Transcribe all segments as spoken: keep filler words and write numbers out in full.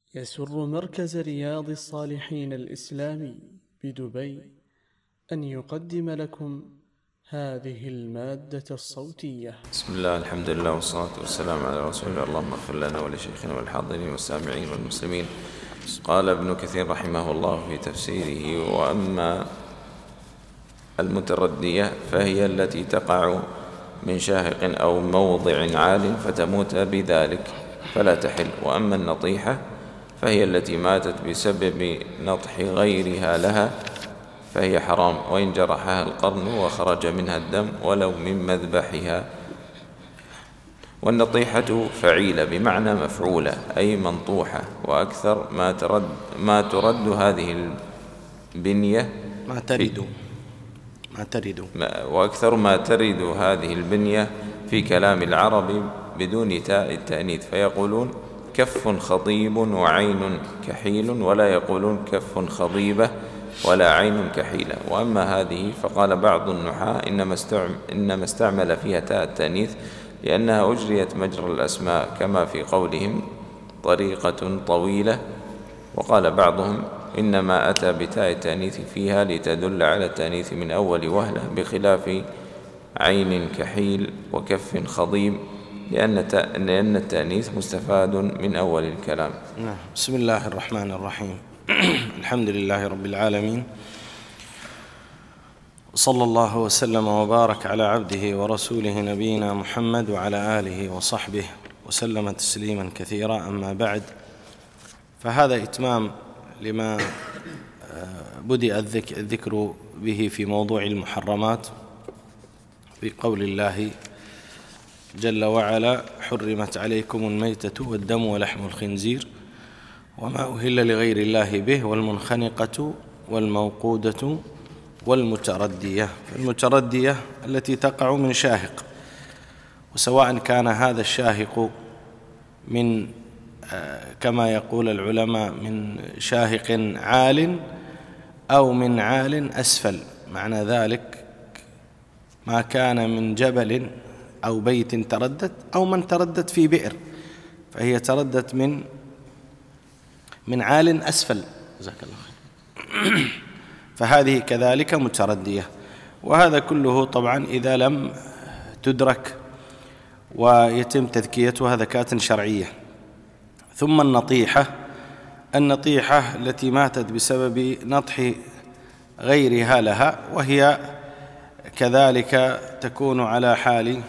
يسر مركز رياض الصالحين الإسلامي بدبي أن يقدم لكم هذه المادة الصوتية. بسم الله، الحمد لله، والصلاة والسلام على رسول الله. اللهم اغفر لنا ولشيخنا والحاضرين والسامعين والمسلمين. قال ابن كثير رحمه الله في تفسيره: وأما المتردية فهي التي تقع من شاهق أو موضع عال فتموت بذلك فلا تحل. وأما النطيحة فهي التي ماتت بسبب نطح غيرها لها فهي حرام، وإن جرحها القرن وخرج منها الدم ولو من مذبحها. والنطيحة فعيلة بمعنى مفعولة أي منطوحة. وأكثر ما ترد, ما ترد هذه البنية ما ترد ما ترد وأكثر ما ترد هذه البنية في كلام العرب بدون تاء التأنيث، فيقولون كف خضيب وعين كحيل، ولا يقولون كف خضيبة ولا عين كحيلة. وأما هذه فقال بعض النحاة إنما استعمل فيها تاء التأنيث لأنها أجريت مجرى الأسماء كما في قولهم طريقة طويلة. وقال بعضهم إنما أتى بتاء التأنيث فيها لتدل على التأنيث من أول وهلة، بخلاف عين كحيل وكف خضيب لأن التأنيث مستفاد من أول الكلام. بسم الله الرحمن الرحيم. الحمد لله رب العالمين، صلى الله وسلم وبارك على عبده ورسوله نبينا محمد وعلى آله وصحبه وسلم تسليما كثيرا. أما بعد، فهذا إتمام لما بدأ الذكر به في موضوع المحرمات في قول الله جل وعلا: حرمت عليكم الميتة والدم ولحم الخنزير وما أهل لغير الله به والمنخنقة والموقودة والمتردية. المتردية التي تقع من شاهق، وسواء كان هذا الشاهق من كما يقول العلماء من شاهق عال أو من عال أسفل، معنى ذلك ما كان من جبل أو بيت تردت أو من تردت في بئر، فهي تردت من من عال أسفل، جزاك الله خير. فهذه كذلك متردية. وهذا كله طبعا إذا لم تدرك ويتم تذكيتها ذكاة شرعية. ثم النطيحة النطيحة التي ماتت بسبب نطح غيرها لها، وهي كذلك تكون على حال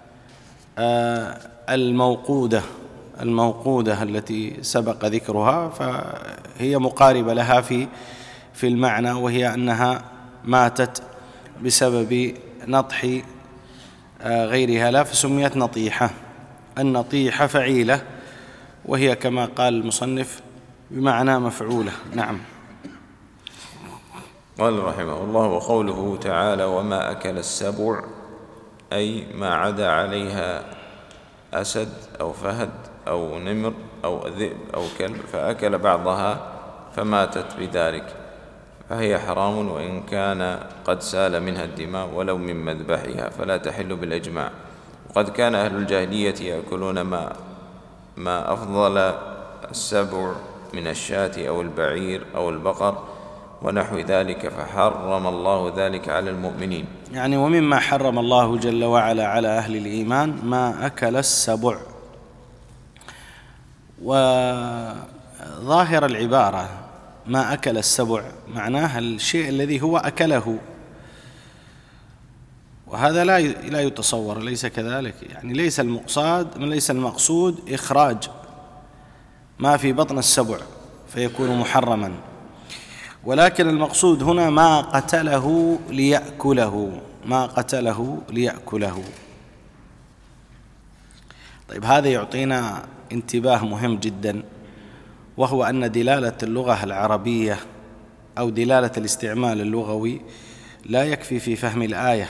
الموقودة الموقودة التي سبق ذكرها، فهي مقاربة لها في في المعنى، وهي أنها ماتت بسبب نطح غيرها لا فسميت نطيحة. النطيحة فعيلة، وهي كما قال المصنف بمعنى مفعولة. نعم. قال رحمه الله: وقوله تعالى: وما أكل السبع، أي ما عدا عليها أسد أو فهد أو نمر أو ذئب أو كلب فأكل بعضها فماتت بذلك فهي حرام، وإن كان قد سال منها الدماء ولو من مذبحها فلا تحل بالإجماع. وقد كان أهل الجاهلية يأكلون ما ما أفضل السبع من الشاة أو البعير أو البقر ونحو ذلك، فحرم الله ذلك على المؤمنين. يعني ومما حرم الله جل وعلا على أهل الإيمان ما أكل السبع. وظاهر العبارة ما أكل السبع معناها الشيء الذي هو أكله، وهذا لا لا يتصور، ليس كذلك. يعني ليس المقصود ليس المقصود إخراج ما في بطن السبع فيكون محرما، ولكن المقصود هنا ما قتله ليأكله ما قتله ليأكله. طيب، هذا يعطينا انتباه مهم جدا، وهو أن دلالة اللغة العربية أو دلالة الاستعمال اللغوي لا يكفي في فهم الآية،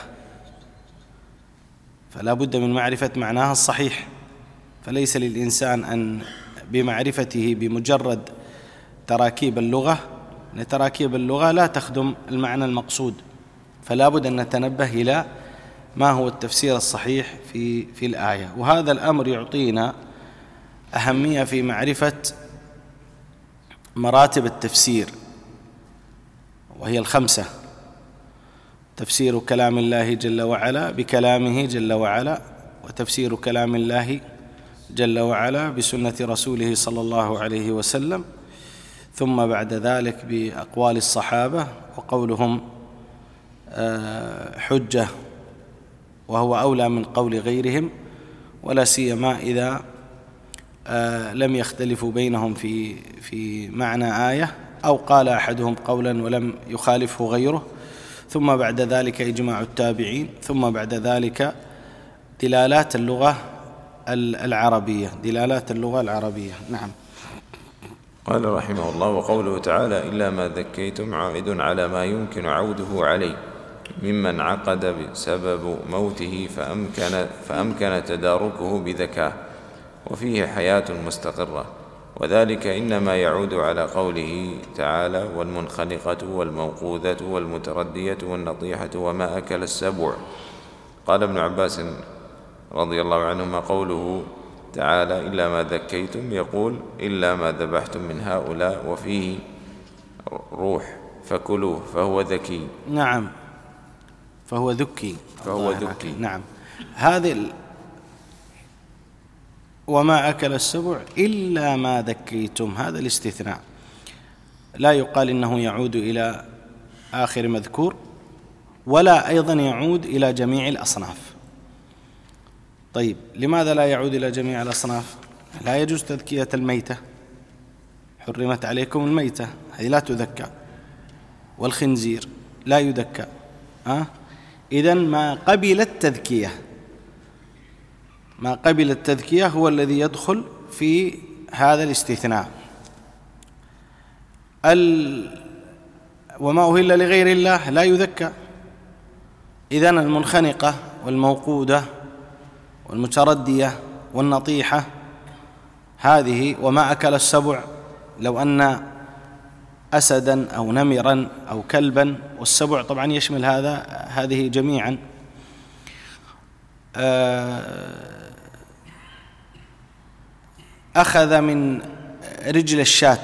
فلا بد من معرفة معناها الصحيح. فليس للإنسان أن بمعرفته بمجرد تراكيب اللغة، أن تراكيب اللغة لا تخدم المعنى المقصود، فلا بد أن نتنبه إلى ما هو التفسير الصحيح في في الآية. وهذا الأمر يعطينا أهمية في معرفة مراتب التفسير، وهي الخمسة: تفسير كلام الله جل وعلا بكلامه جل وعلا، وتفسير كلام الله جل وعلا بسنة رسوله صلى الله عليه وسلم، ثم بعد ذلك بأقوال الصحابة وقولهم حجة وهو أولى من قول غيرهم، ولا سيما إذا لم يختلفوا بينهم في في معنى آية، أو قال أحدهم قولا ولم يخالفه غيره، ثم بعد ذلك إجماع التابعين، ثم بعد ذلك دلالات اللغة العربية دلالات اللغة العربية. نعم. قال رحمه الله: وقوله تعالى: إلا ما ذكيتم عائد على ما يمكن عوده عليه ممن عقد بسبب موته فأمكن, فأمكن تداركه بذكاء وفيه حياة مستقرة، وذلك إنما يعود على قوله تعالى: والمنخنقة والموقوذة والمتردية والنطيحة وما أكل السبع. قال ابن عباس رضي الله عنهما: قوله تعالى إلا ما ذكيتم يقول إلا ما ذبحتم من هؤلاء وفيه روح فكلوه فهو ذكي. نعم، فهو ذكي فهو ذكي. نعم. هذه ال... وما أكل السبع إلا ما ذكيتم، هذا الاستثناء لا يقال إنه يعود إلى آخر مذكور، ولا أيضا يعود إلى جميع الأصناف. طيب، لماذا لا يعود إلى جميع الأصناف؟ لا يجوز تذكية الميتة، حرمت عليكم الميتة، هذه لا تذكى، والخنزير لا يذكى. أه؟ إذن ما قبل التذكية ما قبل التذكية هو الذي يدخل في هذا الاستثناء. ال... وما أهل لغير الله لا يذكى. إذن المنخنقة والموقودة والمتردية والنطيحة هذه، وما أكل السبع، لو أن أسدا أو نمرا أو كلبا، والسبع طبعا يشمل هذا هذه جميعا، أخذ من رجل الشاة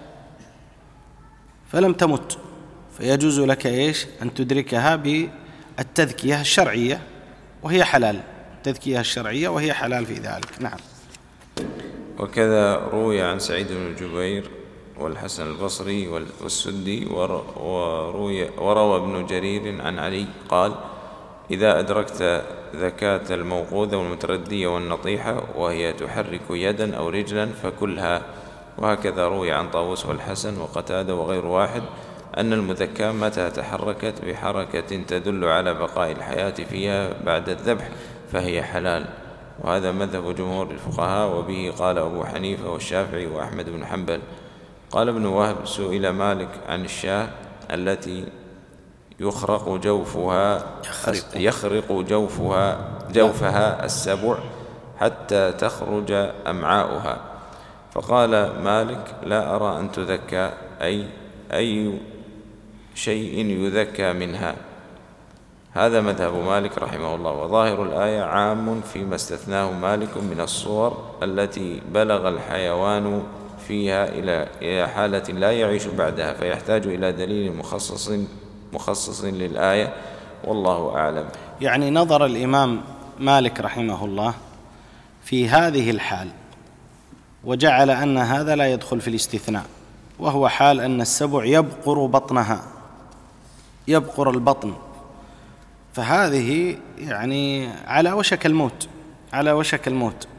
فلم تمت، فيجوز لك إيش أن تدركها بالتذكية الشرعية وهي حلال، التذكية الشرعية وهي حلال في ذلك. نعم. وكذا روي عن سعيد بن جبير والحسن البصري والسدي، وروي وروى ابن جرير عن علي قال: إذا أدركت ذكاة الموقوذة والمتردية والنطيحة وهي تحرك يدا أو رجلا فكلها. وهكذا روي عن طاووس والحسن وقتادة وغير واحد أن المذكاة متى تحركت بحركة تدل على بقاء الحياة فيها بعد الذبح فهي حلال، وهذا مذهب جمهور الفقهاء، وبه قال أبو حنيفة والشافعي وأحمد بن حنبل. قال ابن وهب: سئل مالك عن الشاة التي يخرق جوفها يخرق جوفها جوفها السبع حتى تخرج أمعاؤها، فقال مالك: لا أرى أن تذكى، أي أي شيء يذكى منها. هذا مذهب مالك رحمه الله. وظاهر الآية عام فيما استثناه مالك من الصور التي بلغ الحيوان فيها إلى حالة لا يعيش بعدها، فيحتاج إلى دليل مخصص مخصص للآية، والله أعلم. يعني نظر الإمام مالك رحمه الله في هذه الحال وجعل أن هذا لا يدخل في الاستثناء، وهو حال أن السبع يبقر بطنها، يبقر البطن، فهذه يعني على وشك الموت على وشك الموت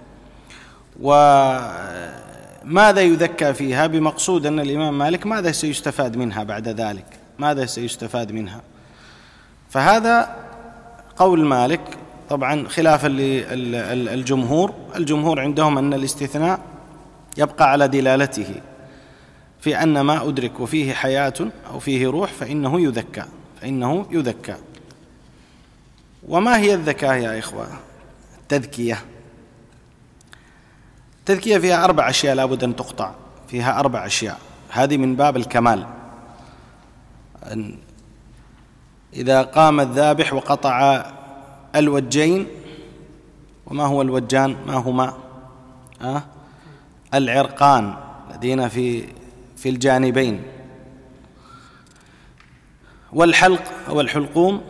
وماذا يذكى فيها؟ بمقصود أن الإمام مالك ماذا سيستفاد منها بعد ذلك؟ ماذا سيستفاد منها؟ فهذا قول مالك طبعا خلافا للجمهور. الجمهور عندهم أن الاستثناء يبقى على دلالته في أن ما أدرك وفيه حياة أو فيه روح فإنه يذكى فإنه يذكى. وما هي الذكاء يا إخوة؟ التذكية التذكية فيها أربع أشياء لابد أن تقطع، فيها أربع أشياء، هذه من باب الكمال. أن إذا قام الذابح وقطع الوجين، وما هو الوجان؟ ما هما؟ أه؟ العرقان الذين في في الجانبين. والحلق أو الحلقوم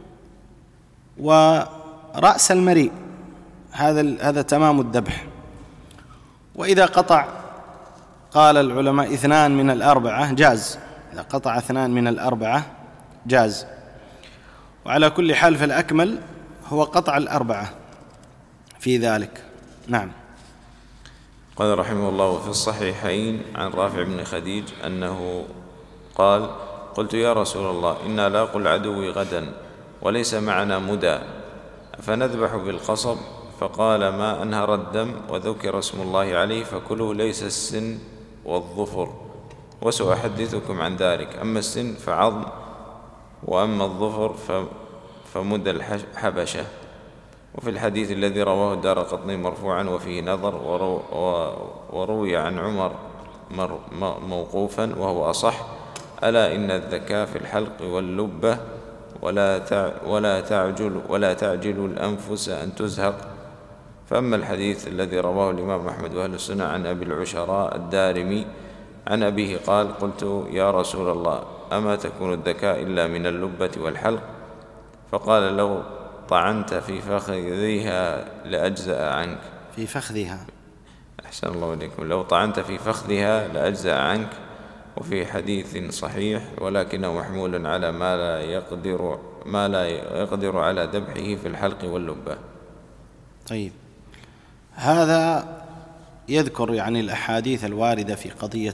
ورأس المريء، هذا هذا تمام الذبح. وإذا قطع قال العلماء اثنان من الأربعة جاز، إذا قطع اثنان من الأربعة جاز. وعلى كل حال فالأكمل هو قطع الأربعة في ذلك. نعم. قال رحمه الله في الصحيحين عن رافع بن خديج أنه قال: قلت يا رسول الله إنا لاقوا العدو غدا وليس معنا مدى، فنذبح بالقصب؟ فقال: ما أنهر الدم وذكر اسم الله عليه فكلوا، ليس السن والظفر، وسأحدثكم عن ذلك. أما السن فعظم، وأما الظفر فمدى الحبشة. وفي الحديث الذي رواه الدارقطني مرفوعا وفيه نظر، وروي عن عمر موقوفا وهو أصح: ألا إن الذكاء في الحلق واللبة، ولا ولا تعجل ولا تعجل الأنفس أن تزهق. فأما الحديث الذي رواه الإمام أحمد وأهل السنة عن أبي العشراء الدارمي عن أبيه قال: قلت يا رسول الله أما تكون الذكاء إلا من اللبة والحلق؟ فقال: لو طعنت في فخذها لأجزأ عنك. في فخذها، أحسن الله إليكم. لو طعنت في فخذها لأجزأ عنك. وفي حديث صحيح ولكنه محمول على ما لا يقدر ما لا يقدر على ذبحه في الحلق واللبة. طيب، هذا يذكر يعني الأحاديث الواردة في قضية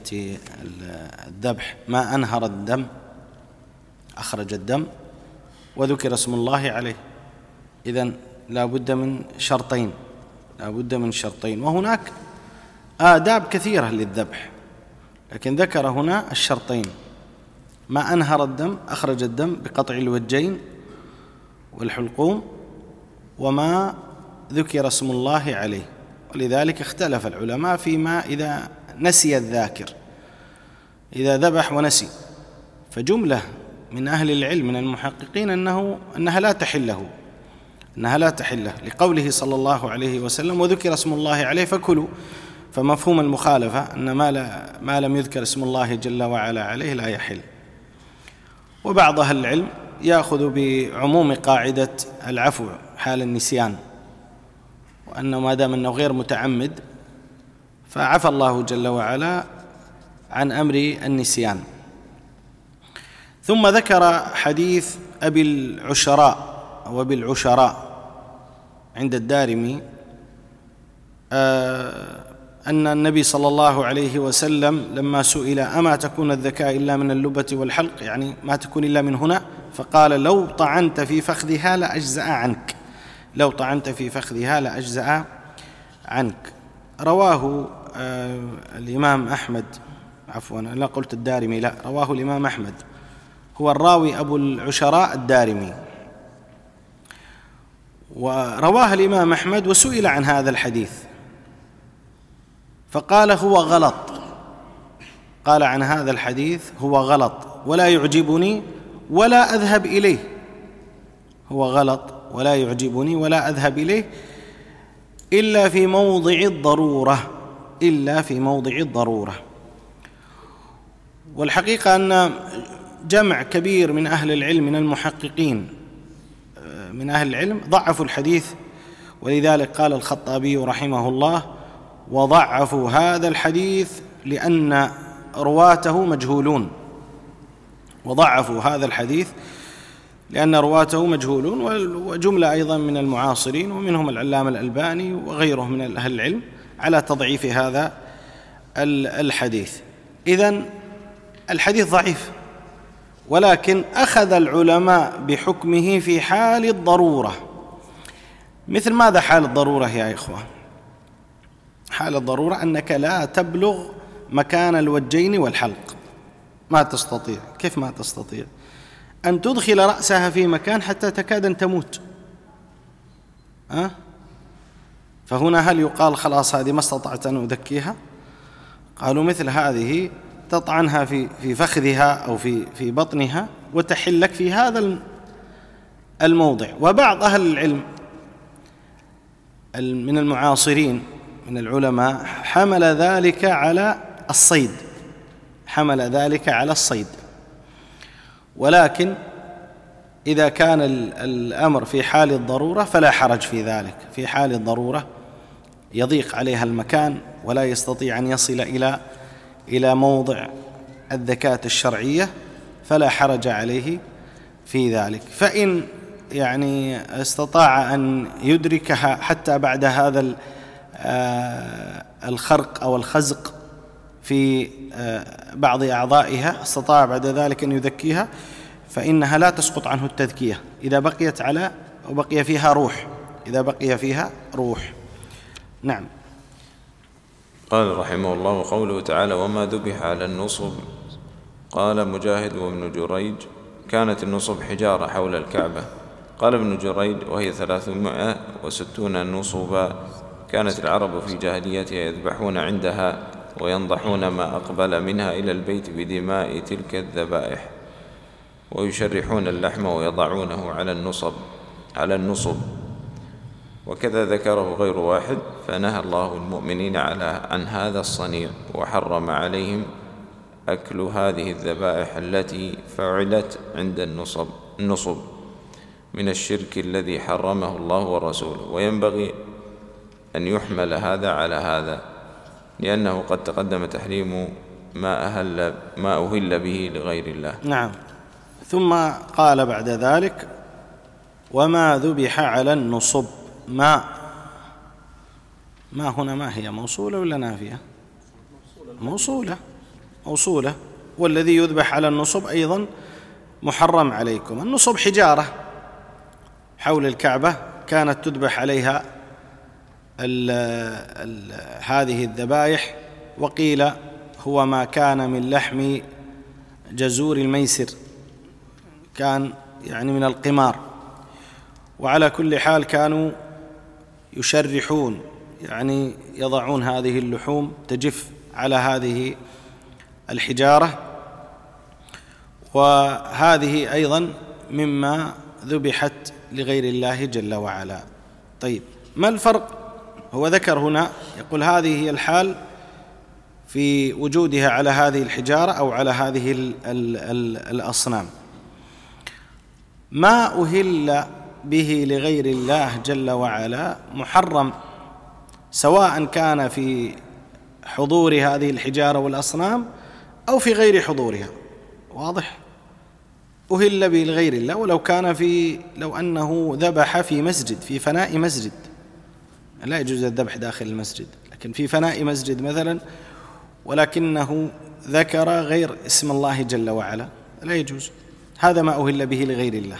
الذبح: ما أنهر الدم أخرج الدم وذكر اسم الله عليه. إذن لا بد من شرطين، لا بد من شرطين. وهناك آداب كثيرة للذبح، لكن ذكر هنا الشرطين: ما أنهر الدم أخرج الدم بقطع الوجين والحلقوم، وما ذكر اسم الله عليه. ولذلك اختلف العلماء فيما إذا نسي الذاكر، إذا ذبح ونسي، فجملة من أهل العلم من المحققين أنه أنها لا تحل له، أنها لا تحل له لقوله صلى الله عليه وسلم: وذكر اسم الله عليه فكلوا. فمفهوم المخالفة أن ما, لا ما لم يذكر اسم الله جل وعلا عليه لا يحل. وبعض أهل العلم يأخذ بعموم قاعدة العفو حال النسيان، وأنه ما دام أنه غير متعمد فعفى الله جل وعلا عن أمر النسيان. ثم ذكر حديث أبي العشراء أو أبي العشراء عند الدارمي أن النبي صلى الله عليه وسلم لما سئل: أما تكون الذكاء إلا من اللبة والحلق، يعني ما تكون إلا من هنا؟ فقال: لو طعنت في فخذها لأجزأ عنك، لو طعنت في فخذها لأجزأ عنك. رواه آه الإمام أحمد، عفوا لا قلت الدارمي، لا، رواه الإمام أحمد، هو الراوي أبو العشراء الدارمي. ورواه الإمام أحمد وسئل عن هذا الحديث فقال: هو غلط، قال عن هذا الحديث: هو غلط ولا يعجبني ولا أذهب إليه. هو غلط ولا يعجبني ولا أذهب إليه إلا في موضع الضرورة، إلا في موضع الضرورة. والحقيقة أن جمع كبير من أهل العلم من المحققين من أهل العلم ضعفوا الحديث، ولذلك قال الخطابي رحمه الله: وضعفوا هذا الحديث لأن رواته مجهولون. وضعفوا هذا الحديث لأن رواته مجهولون. وجملة أيضا من المعاصرين ومنهم العلامة الألباني وغيره من أهل العلم على تضعيف هذا الحديث. إذن الحديث ضعيف، ولكن أخذ العلماء بحكمه في حال الضرورة. مثل ماذا حال الضرورة يا إخوة؟ حال الضرورة أنك لا تبلغ مكان الوجين والحلق، ما تستطيع. كيف ما تستطيع؟ أن تدخل رأسها في مكان حتى تكاد أن تموت. أه؟ فهنا هل يقال خلاص هذه ما استطعت أن أذكيها؟ قالوا مثل هذه تطعنها في في فخذها أو في في بطنها وتحلك في هذا الموضع. وبعض أهل العلم من المعاصرين من العلماء حمل ذلك على الصيد، حمل ذلك على الصيد. ولكن إذا كان الأمر في حال الضرورة فلا حرج في ذلك. في حال الضرورة يضيق عليها المكان ولا يستطيع أن يصل إلى إلى موضع الذكاة الشرعية فلا حرج عليه في ذلك. فإن يعني استطاع أن يدركها حتى بعد هذا الخرق أو الخزق في بعض أعضائها، استطاع بعد ذلك أن يذكيها، فإنها لا تسقط عنه التذكية إذا بقيت على وبقي فيها روح إذا بقي فيها روح. نعم. قال رحمه الله: قوله تعالى: وما ذبح على النصب. قال مجاهد وابن جريج: كانت النصب حجارة حول الكعبة. قال ابن جريج: وهي ثلاثمائة وستون نصبا. كانت العرب في جاهليتها يذبحون عندها وينضحون ما أقبل منها إلى البيت بدماء تلك الذبائح، ويشرحون اللحم ويضعونه على النصب على النصب وكذا ذكره غير واحد. فنهى الله المؤمنين على عن هذا الصنيع، وحرم عليهم أكل هذه الذبائح التي فعلت عند النصب النصب من الشرك الذي حرمه الله ورسوله. وينبغي أن يحمل هذا على هذا، لأنه قد تقدم تحريم ما أهل ما أهل به لغير الله. نعم. ثم قال بعد ذلك: وما ذبح على النصب. ما ما هنا ما هي موصولة ولا نافية؟ موصولة موصولة. والذي يذبح على النصب أيضا محرم عليكم. النصب حجارة حول الكعبة كانت تذبح عليها ال ال هذه الذبائح، وقيل هو ما كان من لحم جزور الميسر، كان يعني من القمار. وعلى كل حال كانوا يشرحون، يعني يضعون هذه اللحوم تجف على هذه الحجارة، وهذه أيضا مما ذبحت لغير الله جل وعلا. طيب، ما الفرق؟ هو ذكر هنا يقول هذه هي الحال في وجودها على هذه الحجارة أو على هذه ال ال ال الأصنام. ما أهل به لغير الله جل وعلا محرم، سواء كان في حضور هذه الحجارة والأصنام أو في غير حضورها. واضح؟ أهل به لغير الله، ولو كان في لو أنه ذبح في مسجد، في فناء مسجد، لا يجوز الذبح داخل المسجد، لكن في فناء مسجد مثلا ولكنه ذكر غير اسم الله جل وعلا لا يجوز. هذا ما أهل به لغير الله.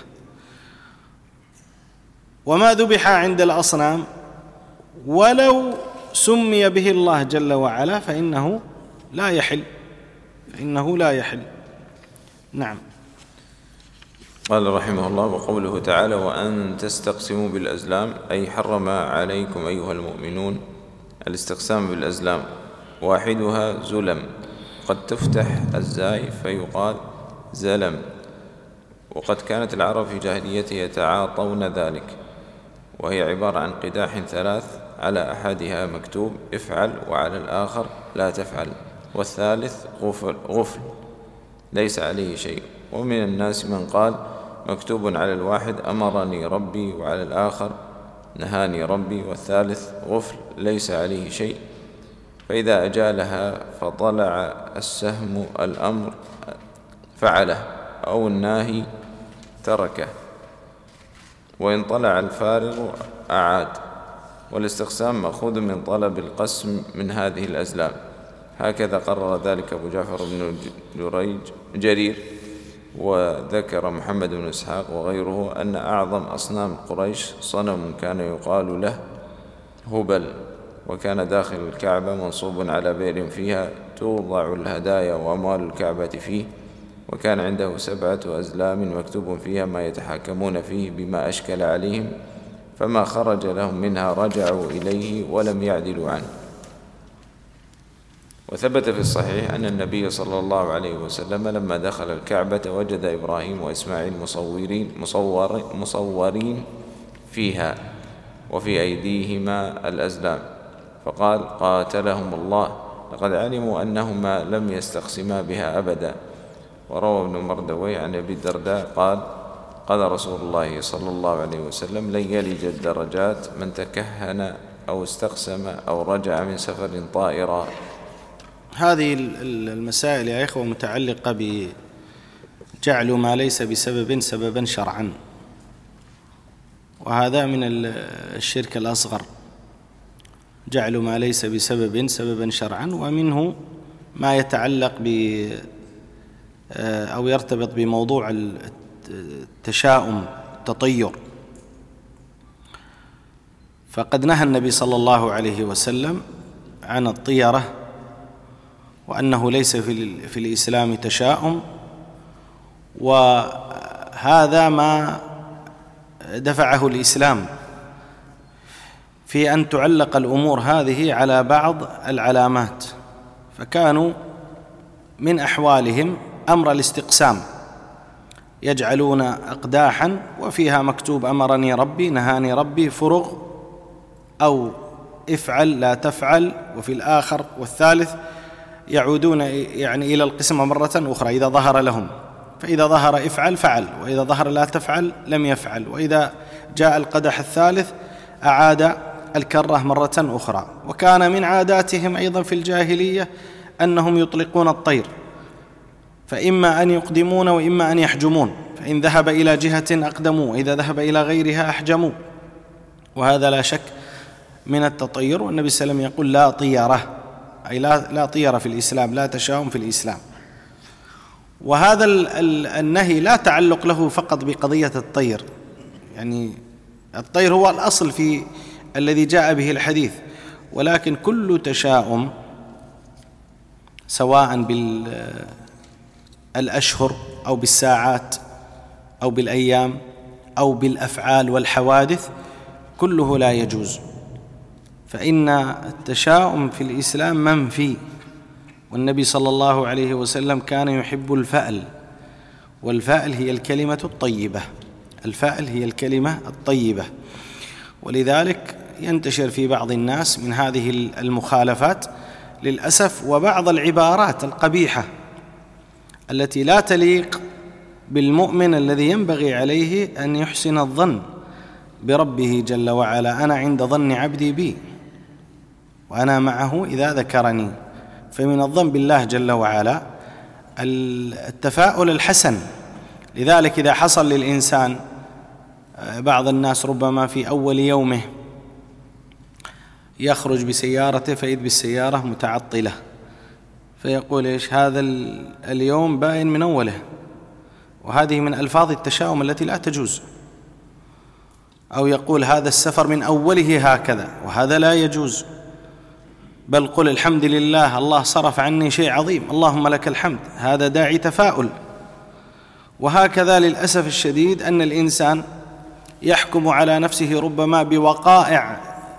وما ذبح عند الأصنام ولو سمي به الله جل وعلا فإنه لا يحل فإنه لا يحل. نعم. قال رحمه الله: وقوله تعالى: وأن تستقسموا بالأزلام، أي حرم عليكم أيها المؤمنون الاستقسام بالأزلام. واحدها زلم، قد تفتح الزاي فيقال زلم. وقد كانت العرب في جاهليتها يتعاطون ذلك، وهي عبارة عن قداح ثلاث، على أحدها مكتوب افعل وعلى الآخر لا تفعل، والثالث غفل, غفل ليس عليه شيء. ومن الناس من قال مكتوب على الواحد أمرني ربي وعلى الآخر نهاني ربي، والثالث غفل ليس عليه شيء. فإذا أجالها فطلع السهم الأمر فعله، أو الناهي تركه، وإن طلع الفارغ أعاد. والاستقسام مأخوذ من طلب القسم من هذه الأزلام. هكذا قرر ذلك أبو جعفر بن جريج جرير. وذكر محمد بن إسحاق وغيره أن أعظم أصنام قريش صنم كان يقال له هبل، وكان داخل الكعبة منصوب على بئر فيها توضع الهدايا وأموال الكعبة فيه، وكان عنده سبعة أزلام مكتوب فيها ما يتحاكمون فيه بما أشكل عليهم، فما خرج لهم منها رجعوا إليه ولم يعدلوا عنه. وثبت في الصحيح أن النبي صلى الله عليه وسلم لما دخل الكعبة وجد إبراهيم وإسماعيل مصورين, مصور مصورين فيها وفي أيديهما الأزلام، فقال: قاتلهم الله، لقد علموا أنهما لم يستقسما بها أبدا. وروى ابن مردوي عن أبي الدرداء قال قال رسول الله صلى الله عليه وسلم لن يلج الدرجات من تكهن أو استقسم أو رجع من سفر طائرا. هذه المسائل يا إخوة متعلقة بجعل ما ليس بسبب سببا شرعا، وهذا من الشرك الأصغر، جعل ما ليس بسبب سببا شرعا. ومنه ما يتعلق ب أو يرتبط بموضوع التشاؤم التطير. فقد نهى النبي صلى الله عليه وسلم عن الطيرة، وأنه ليس في الإسلام تشاؤم، وهذا ما دفعه الإسلام في أن تعلق الأمور هذه على بعض العلامات. فكانوا من أحوالهم أمر الاستقسام، يجعلون أقداحا وفيها مكتوب أمرني ربي نهاني ربي فرغ، أو افعل لا تفعل، وفي الآخر والثالث يعودون يعني إلى القسمة مرة أخرى إذا ظهر لهم، فإذا ظهر افعل فعل، وإذا ظهر لا تفعل لم يفعل، وإذا جاء القدح الثالث أعاد الكرة مرة أخرى. وكان من عاداتهم أيضا في الجاهلية أنهم يطلقون الطير، فإما أن يقدمون وإما أن يحجمون، فإن ذهب إلى جهة أقدموا، وإذا ذهب إلى غيرها أحجموا، وهذا لا شك من التطير. والنبي صلى الله عليه وسلم يقول لا طيرة، أي لا, لا طيرة في الإسلام، لا تشاؤم في الإسلام. وهذا النهي لا تعلق له فقط بقضية الطير، يعني الطير هو الأصل في الذي جاء به الحديث، ولكن كل تشاؤم سواء بالأشهر أو بالساعات أو بالأيام أو بالأفعال والحوادث كله لا يجوز. فإن التشاؤم في الإسلام منفي، والنبي صلى الله عليه وسلم كان يحب الفأل، والفأل هي الكلمة الطيبة، الفأل هي الكلمة الطيبة. ولذلك ينتشر في بعض الناس من هذه المخالفات للأسف، وبعض العبارات القبيحة التي لا تليق بالمؤمن الذي ينبغي عليه أن يحسن الظن بربه جل وعلا. أنا عند ظن عبدي بي وأنا معه إذا ذكرني. فمن الظن بالله جل وعلا التفاؤل الحسن. لذلك إذا حصل للإنسان، بعض الناس ربما في أول يومه يخرج بسيارته فإذ بالسيارة متعطلة، فيقول إيش هذا اليوم باين من أوله، وهذه من ألفاظ التشاؤم التي لا تجوز. أو يقول هذا السفر من أوله هكذا، وهذا لا يجوز، بل قل الحمد لله الله صرف عني شيء عظيم اللهم لك الحمد، هذا داعي تفاؤل. وهكذا للأسف الشديد أن الإنسان يحكم على نفسه ربما بوقائع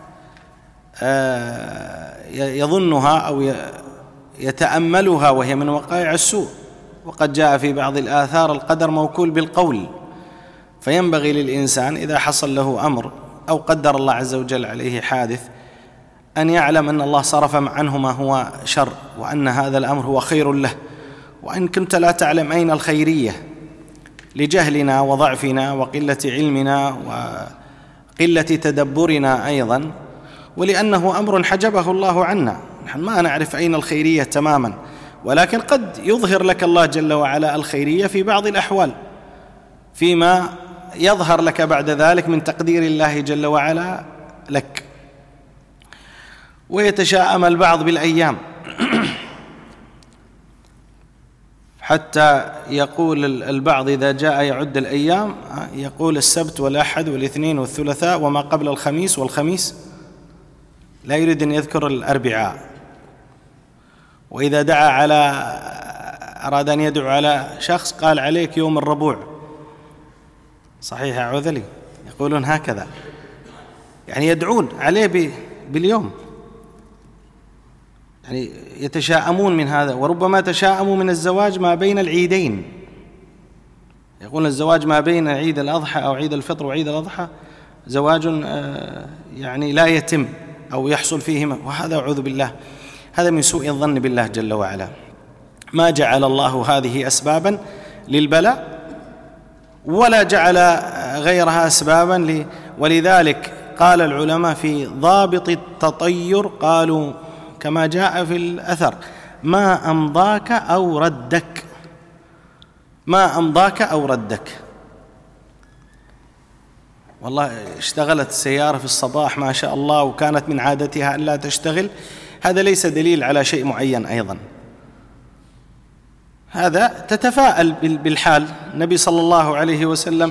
يظنها أو يتأملها وهي من وقائع السوء، وقد جاء في بعض الآثار القدر موكول بالقول. فينبغي للإنسان إذا حصل له أمر أو قدر الله عز وجل عليه حادث أن يعلم أن الله صرف عنه ما هو شر، وأن هذا الأمر هو خير له. وإن كنت لا تعلم أين الخيرية لجهلنا وضعفنا وقلة علمنا وقلة تدبرنا أيضا، ولأنه أمر حجبه الله عنا، نحن ما نعرف أين الخيرية تماما، ولكن قد يظهر لك الله جل وعلا الخيرية في بعض الأحوال فيما يظهر لك بعد ذلك من تقدير الله جل وعلا لك. ويتشاءم البعض بالأيام حتى يقول البعض إذا جاء يعد الأيام يقول السبت والأحد والاثنين والثلاثاء وما قبل الخميس والخميس، لا يريد أن يذكر الأربعاء. وإذا دعا على أراد أن يدعو على شخص قال عليك يوم الربوع، صحيح عذلي يقولون هكذا، يعني يدعون عليه باليوم، يعني يتشاءمون من هذا. وربما تشاءموا من الزواج ما بين العيدين، يقول الزواج ما بين عيد الأضحى أو عيد الفطر وعيد الأضحى زواج يعني لا يتم أو يحصل فيه، وهذا أعوذ بالله. هذا من سوء الظن بالله جل وعلا. ما جعل الله هذه أسبابا للبلاء ولا جعل غيرها أسبابا ل... ولذلك قال العلماء في ضابط التطير، قالوا كما جاء في الأثر: ما أمضاك أو ردك، ما أمضاك أو ردك. والله اشتغلت السيارة في الصباح ما شاء الله وكانت من عادتها أن لا تشتغل، هذا ليس دليل على شيء معين أيضا، هذا تتفاءل بالحال. النبي صلى الله عليه وسلم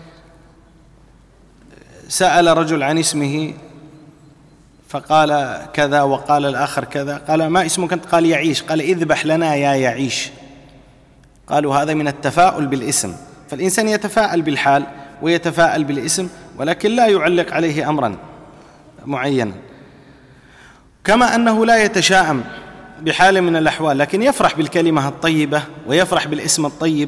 سأل رجل عن اسمه فقال كذا وقال الآخر كذا، قال: ما اسمك أنت؟ قال: يعيش. قال: اذبح لنا يا يعيش. قالوا هذا من التفاؤل بالاسم، فالإنسان يتفاءل بالحال ويتفاءل بالاسم، ولكن لا يعلق عليه أمرا معينا. كما أنه لا يتشائم بحال من الأحوال، لكن يفرح بالكلمة الطيبة ويفرح بالاسم الطيب،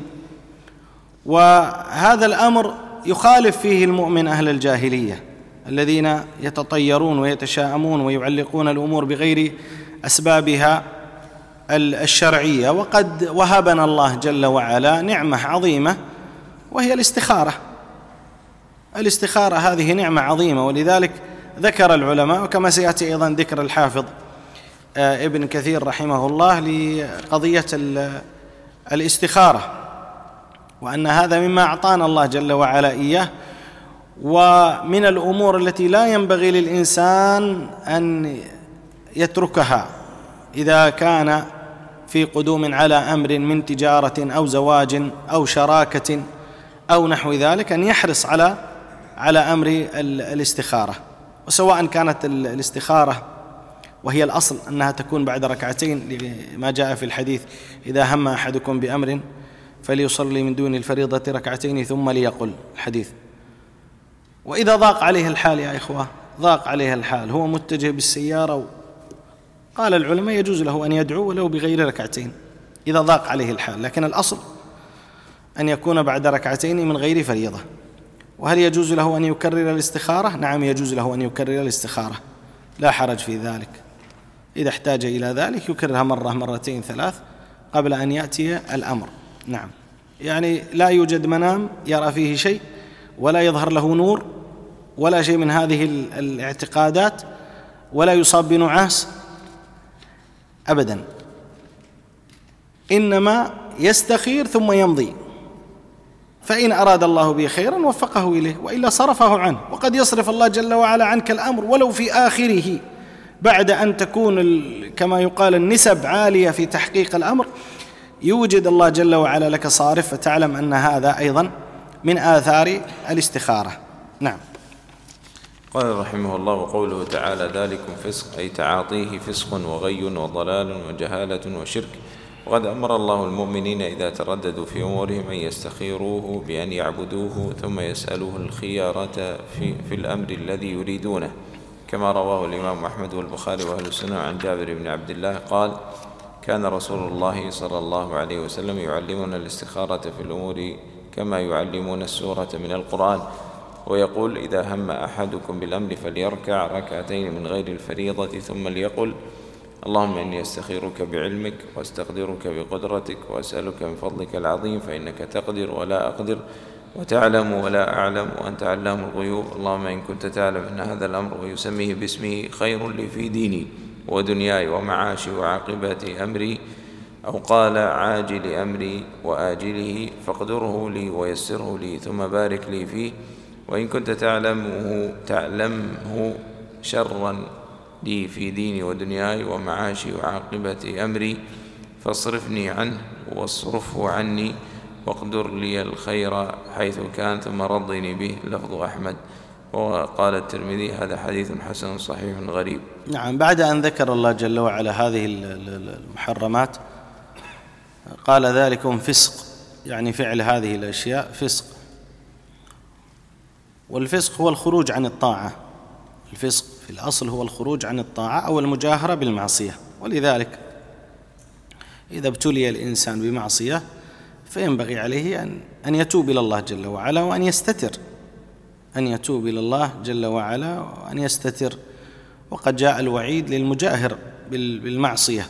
وهذا الأمر يخالف فيه المؤمن أهل الجاهلية الذين يتطيرون ويتشائمون ويعلقون الأمور بغير أسبابها الشرعية. وقد وهبنا الله جل وعلا نعمة عظيمة وهي الاستخارة. الاستخارة هذه نعمة عظيمة، ولذلك ذكر العلماء، وكما سيأتي أيضا ذكر الحافظ ابن كثير رحمه الله لقضية الاستخارة، وأن هذا مما أعطانا الله جل وعلا إياه، ومن الأمور التي لا ينبغي للإنسان أن يتركها إذا كان في قدوم على أمر من تجارة أو زواج أو شراكة أو نحو ذلك، أن يحرص على على أمر الاستخارة. وسواء كانت الاستخارة وهي الأصل أنها تكون بعد ركعتين، لما جاء في الحديث: إذا هم أحدكم بأمر فليصلي من دون الفريضة ركعتين ثم ليقل، الحديث. وإذا ضاق عليه الحال يا إخوة، ضاق عليه الحال، هو متجه بالسيارة، قال العلماء يجوز له أن يدعو ولو بغير ركعتين إذا ضاق عليه الحال، لكن الأصل أن يكون بعد ركعتين من غير فريضة. وهل يجوز له أن يكرر الاستخارة؟ نعم، يجوز له أن يكرر الاستخارة، لا حرج في ذلك. إذا احتاج إلى ذلك يكررها مرة مرتين ثلاث قبل أن يأتي الأمر. نعم، يعني لا يوجد منام يرى فيه شيء ولا يظهر له نور ولا شيء من هذه الاعتقادات، ولا يصاب بنعاس أبدا، إنما يستخير ثم يمضي، فإن أراد الله به خيرا وفقه إليه، وإلا صرفه عنه. وقد يصرف الله جل وعلا عنك الأمر ولو في آخره، بعد أن تكون كما يقال النسب عالية في تحقيق الأمر، يوجد الله جل وعلا لك صارف، فتعلم أن هذا أيضا من آثار الاستخارة. نعم. قال رحمه الله: وقوله تعالى: ذلكم فسق، أي تعاطيه فسق وغي وضلال وجهالة وشرك. وقد أمر الله المؤمنين إذا ترددوا في أمورهم أن يستخيروه بأن يعبدوه ثم يسألوه الخيارة في, في الأمر الذي يريدونه، كما رواه الإمام أحمد والبخاري وأهل السنة عن جابر بن عبد الله قال: كان رسول الله صلى الله عليه وسلم يعلمنا الاستخارة في الأمور كما يعلمون السورة من القرآن، ويقول: إذا هم أحدكم بالأمر فليركع ركعتين من غير الفريضة ثم ليقل: اللهم إني أستخيرك بعلمك واستقدرك بقدرتك وأسألك من فضلك العظيم، فإنك تقدر ولا أقدر وتعلم ولا أعلم وأنت علام الغيوب. اللهم إن كنت تعلم أن هذا الأمر ويسميه باسمه خير لي في ديني ودنياي ومعاشي وعاقبة أمري، أو قال عاجل أمري وآجله، فاقدره لي ويسره لي ثم بارك لي فيه. وإن كنت تعلمه تعلمه شرا لي في ديني ودنياي ومعاشي وعاقبة أمري، فاصرفني عنه واصرفه عني، واقدر لي الخير حيث كان، ثم رضني به. لفظ أحمد. وقال الترمذي: هذا حديث حسن صحيح غريب. نعم. بعد أن ذكر الله جل وعلا هذه المحرمات قال: ذلكم فسق، يعني فعل هذه الأشياء فسق. والفسق هو الخروج عن الطاعة، الفسق في الأصل هو الخروج عن الطاعة أو المجاهرة بالمعصية. ولذلك إذا ابتلي الإنسان بمعصية فينبغي عليه أن أن يتوب إلى الله جل وعلا وأن يستتر، أن يتوب إلى الله جل وعلا وأن يستتر. وقد جاء الوعيد للمجاهر بالمعصية،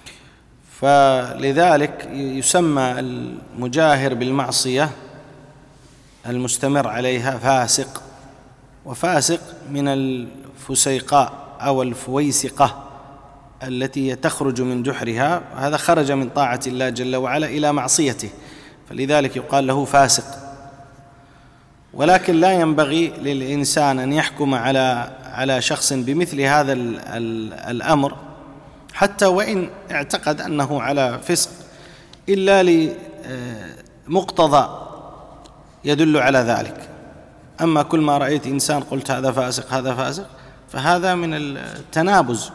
فلذلك يسمى المجاهر بالمعصية المستمر عليها فاسق. وفاسق من الفسيقاء أو الفويسقة التي تخرج من جحرها، هذا خرج من طاعة الله جل وعلا إلى معصيته، فلذلك يقال له فاسق. ولكن لا ينبغي للإنسان أن يحكم على على شخص بمثل هذا الأمر حتى وإن اعتقد أنه على فسق، إلا لمقتضى يدل على ذلك. أما كل ما رأيت إنسان قلت هذا فاسق هذا فاسق، فهذا من التنابز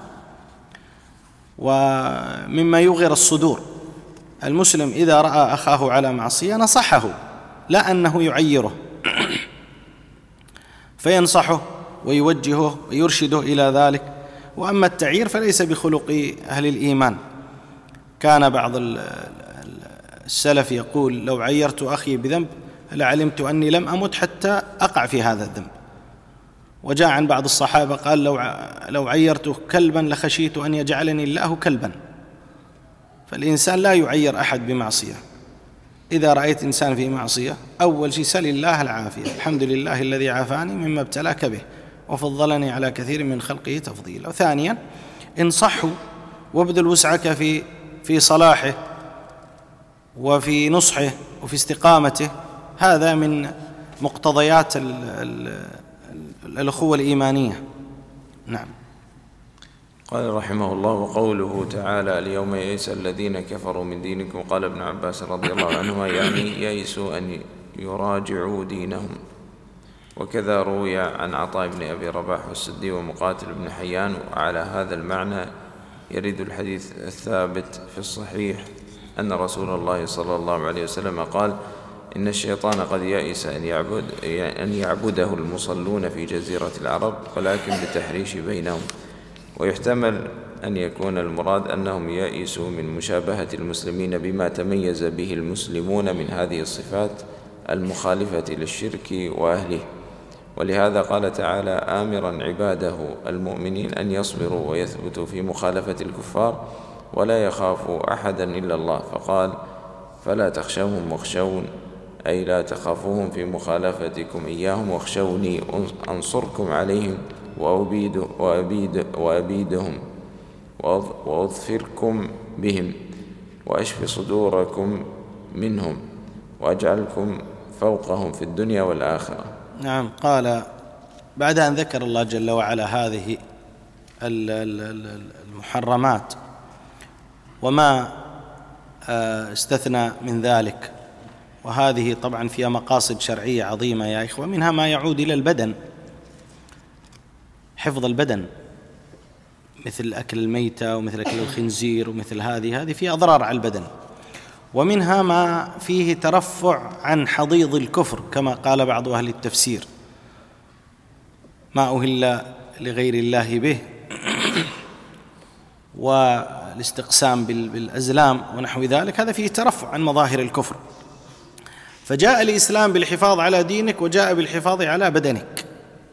ومما يغر الصدور. المسلم إذا رأى أخاه على معصية نصحه، لا أنه يعيره، فينصحه ويوجهه ويرشده إلى ذلك. وأما التعيير فليس بخلق أهل الإيمان. كان بعض السلف يقول: لو عيرت أخي بذنب لعلمت أني لم أمت حتى أقع في هذا الذنب. وجاء عن بعض الصحابة قال: لو لو عيرت كلبا لخشيت أن يجعلني الله كلبا. فالإنسان لا يعير أحد بمعصية. إذا رأيت إنسان في معصية أول شيء سل الله العافية، الحمد لله الذي عافاني مما ابتلاك به وفضلني على كثير من خلقه تفضيلا. وثانيا انصحه وابذل وسعك في في صلاحه وفي نصحه وفي استقامته، هذا من مقتضيات ال ال الأخوة الإيمانية. نعم. قال رحمه الله: وقوله تعالى: اليوم يئس الذين كفروا من دينكم. قال ابن عباس رضي الله عنهما: يعني يئسوا أن يراجعوا دينهم. وكذا روي عن عطاء بن أبي رباح والسدي ومقاتل بن حيان. وعلى هذا المعنى يرد الحديث الثابت في الصحيح أن رسول الله صلى الله عليه وسلم قال: إن الشيطان قد يئس أن يعبد أن يعبده المصلون في جزيرة العرب، ولكن بالتحريش بينهم. ويحتمل أن يكون المراد أنهم يئسوا من مشابهة المسلمين بما تميز به المسلمون من هذه الصفات المخالفة للشرك وأهله. ولهذا قال تعالى آمرا عباده المؤمنين أن يصبروا ويثبتوا في مخالفة الكفار ولا يخافوا أحدا إلا الله، فقال: فلا تخشوهم واخشون، أي لا تخافوهم في مخالفتكم إياهم، واخشوني أنصركم عليهم وأبيد وأبيد وأبيدهم وأظفركم بهم وأشفي صدوركم منهم وأجعلكم فوقهم في الدنيا والآخرة. نعم. قال بعد أن ذكر الله جل وعلا هذه المحرمات وما استثنى من ذلك، وهذه طبعا فيها مقاصد شرعية عظيمة يا إخوة، منها ما يعود إلى البدن، حفظ البدن، مثل أكل الميتة ومثل أكل الخنزير ومثل هذه هذه فيها أضرار على البدن. ومنها ما فيه ترفع عن حضيض الكفر كما قال بعض أهل التفسير، ما أهل لغير الله به، والاستقسام بالأزلام ونحو ذلك، هذا فيه ترفع عن مظاهر الكفر. فجاء الإسلام بالحفاظ على دينك وجاء بالحفاظ على بدنك.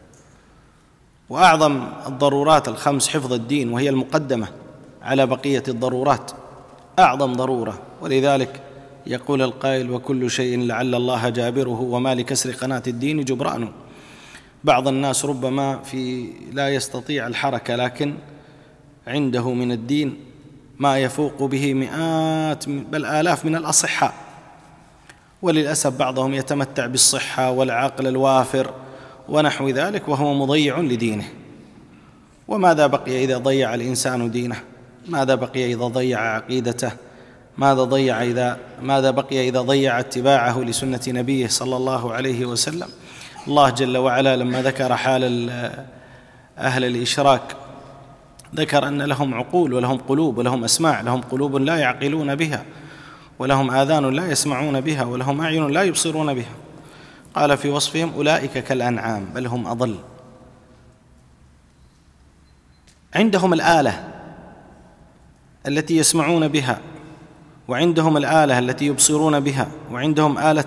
وأعظم الضرورات الخمس حفظ الدين، وهي المقدمة على بقية الضرورات، أعظم ضرورة. ولذلك يقول القائل: وكل شيء لعل الله جابره وما لكسر قناة الدين جبران. بعض الناس ربما في لا يستطيع الحركة، لكن عنده من الدين ما يفوق به مئات بل آلاف من الأصحاء، وللأسف بعضهم يتمتع بالصحة والعقل الوافر ونحو ذلك وهو مضيع لدينه. وماذا بقي إذا ضيع الإنسان دينه؟ ماذا بقي إذا ضيع عقيدته؟ ماذا ضيع إذا ماذا بقي إذا ضيع اتباعه لسنة نبيه صلى الله عليه وسلم؟ الله جل وعلا لما ذكر حال أهل الإشراك ذكر أن لهم عقول ولهم قلوب ولهم أسماع، لهم قلوب لا يعقلون بها، ولهم آذان لا يسمعون بها، ولهم أعين لا يبصرون بها. قال في وصفهم: أولئك كالأنعام بل هم أضل. عندهم الآلة التي يسمعون بها، وعندهم الآلة التي يبصرون بها، وعندهم آلة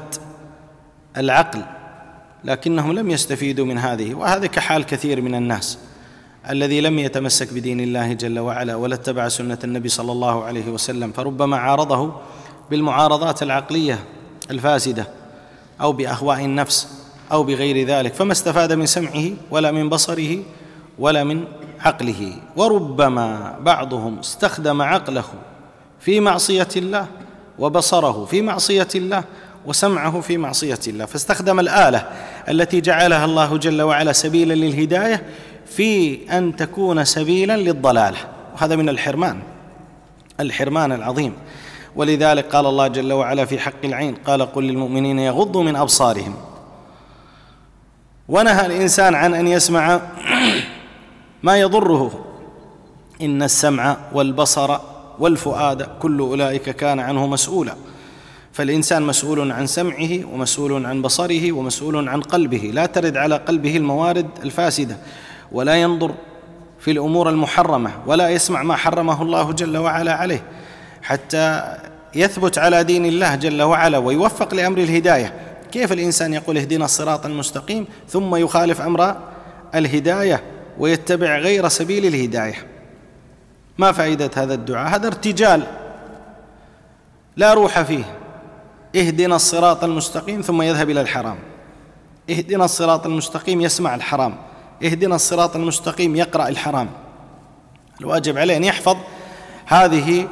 العقل، لكنهم لم يستفيدوا من هذه. وهذا كحال كثير من الناس، الذي لم يتمسك بدين الله جل وعلا ولا اتبع سنة النبي صلى الله عليه وسلم، فربما عارضه بالمعارضات العقلية الفاسدة أو بأهواء النفس أو بغير ذلك، فما استفاد من سمعه ولا من بصره ولا من عقله. وربما بعضهم استخدم عقله في معصية الله وبصره في معصية الله وسمعه في معصية الله، فاستخدم الآلة التي جعلها الله جل وعلا سبيلا للهداية في أن تكون سبيلا للضلالة، وهذا من الحرمان الحرمان العظيم. ولذلك قال الله جل وعلا في حق العين: قال قل للمؤمنين يغضوا من أبصارهم. ونهى الإنسان عن أن يسمع ما يضره: إن السمع والبصر والفؤاد كل أولئك كان عنه مسؤولا. فالإنسان مسؤول عن سمعه ومسؤول عن بصره ومسؤول عن قلبه، لا ترد على قلبه الموارد الفاسدة، ولا ينظر في الأمور المحرمة، ولا يسمع ما حرمه الله جل وعلا عليه، حتى يثبت على دين الله جل وعلا ويوفق لأمر الهداية. كيف الإنسان يقول اهدنا الصراط المستقيم ثم يخالف أمر الهداية ويتبع غير سبيل الهداية؟ ما فائدة هذا الدعاء؟ هذا ارتجال لا روح فيه. اهدنا الصراط المستقيم ثم يذهب إلى الحرام، اهدنا الصراط المستقيم يسمع الحرام، اهدنا الصراط المستقيم يقرأ الحرام. الواجب عليه أن يحفظ هذه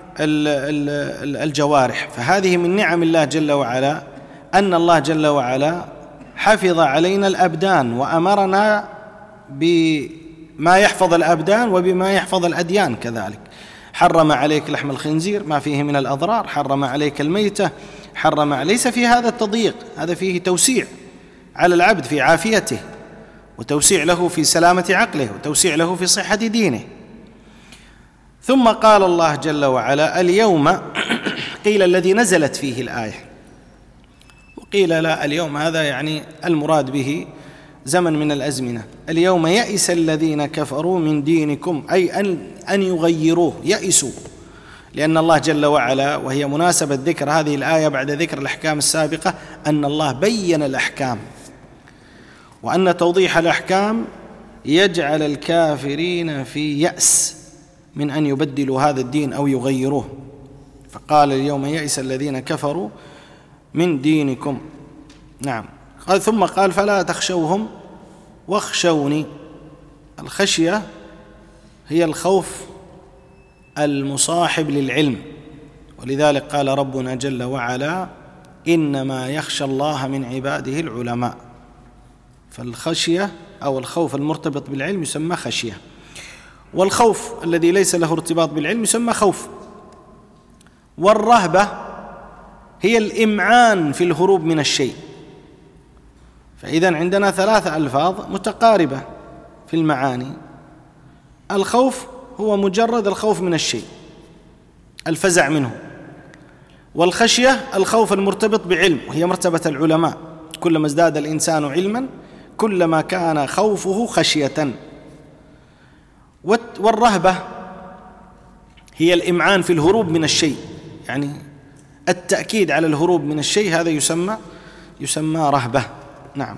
الجوارح. فهذه من نعم الله جل وعلا، أن الله جل وعلا حفظ علينا الأبدان وأمرنا بما يحفظ الأبدان وبما يحفظ الأديان كذلك. حرم عليك لحم الخنزير ما فيه من الأضرار، حرم عليك الميتة، حرم. ليس في هذا التضييق، هذا فيه توسيع على العبد في عافيته، وتوسيع له في سلامة عقله، وتوسيع له في صحة دينه. ثم قال الله جل وعلا: اليوم قيل الذي نزلت فيه الآية، وقيل لا، اليوم هذا يعني المراد به زمن من الأزمنة. اليوم يئس الذين كفروا من دينكم، أي أن أن يغيروه، يئسوا، لأن الله جل وعلا، وهي مناسبة ذكر هذه الآية بعد ذكر الأحكام السابقة، أن الله بين الأحكام، وأن توضيح الأحكام يجعل الكافرين في يأس من أن يبدلوا هذا الدين أو يغيروه. فقال: اليوم يئس الذين كفروا من دينكم. نعم. قال ثم قال: فلا تخشوهم واخشوني. الخشية هي الخوف المصاحب للعلم، ولذلك قال ربنا جل وعلا: إنما يخشى الله من عباده العلماء. فالخشية أو الخوف المرتبط بالعلم يسمى خشية، والخوف الذي ليس له ارتباط بالعلم يسمى خوف. والرهبة هي الإمعان في الهروب من الشيء. فإذن عندنا ثلاثة ألفاظ متقاربة في المعاني. الخوف هو مجرد الخوف من الشيء، الفزع منه. والخشية الخوف المرتبط بعلم، وهي مرتبة العلماء. كلما ازداد الإنسان علما كلما كان خوفه خشية. والرهبة هي الإمعان في الهروب من الشيء، يعني التأكيد على الهروب من الشيء، هذا يسمى يسمى رهبة. نعم.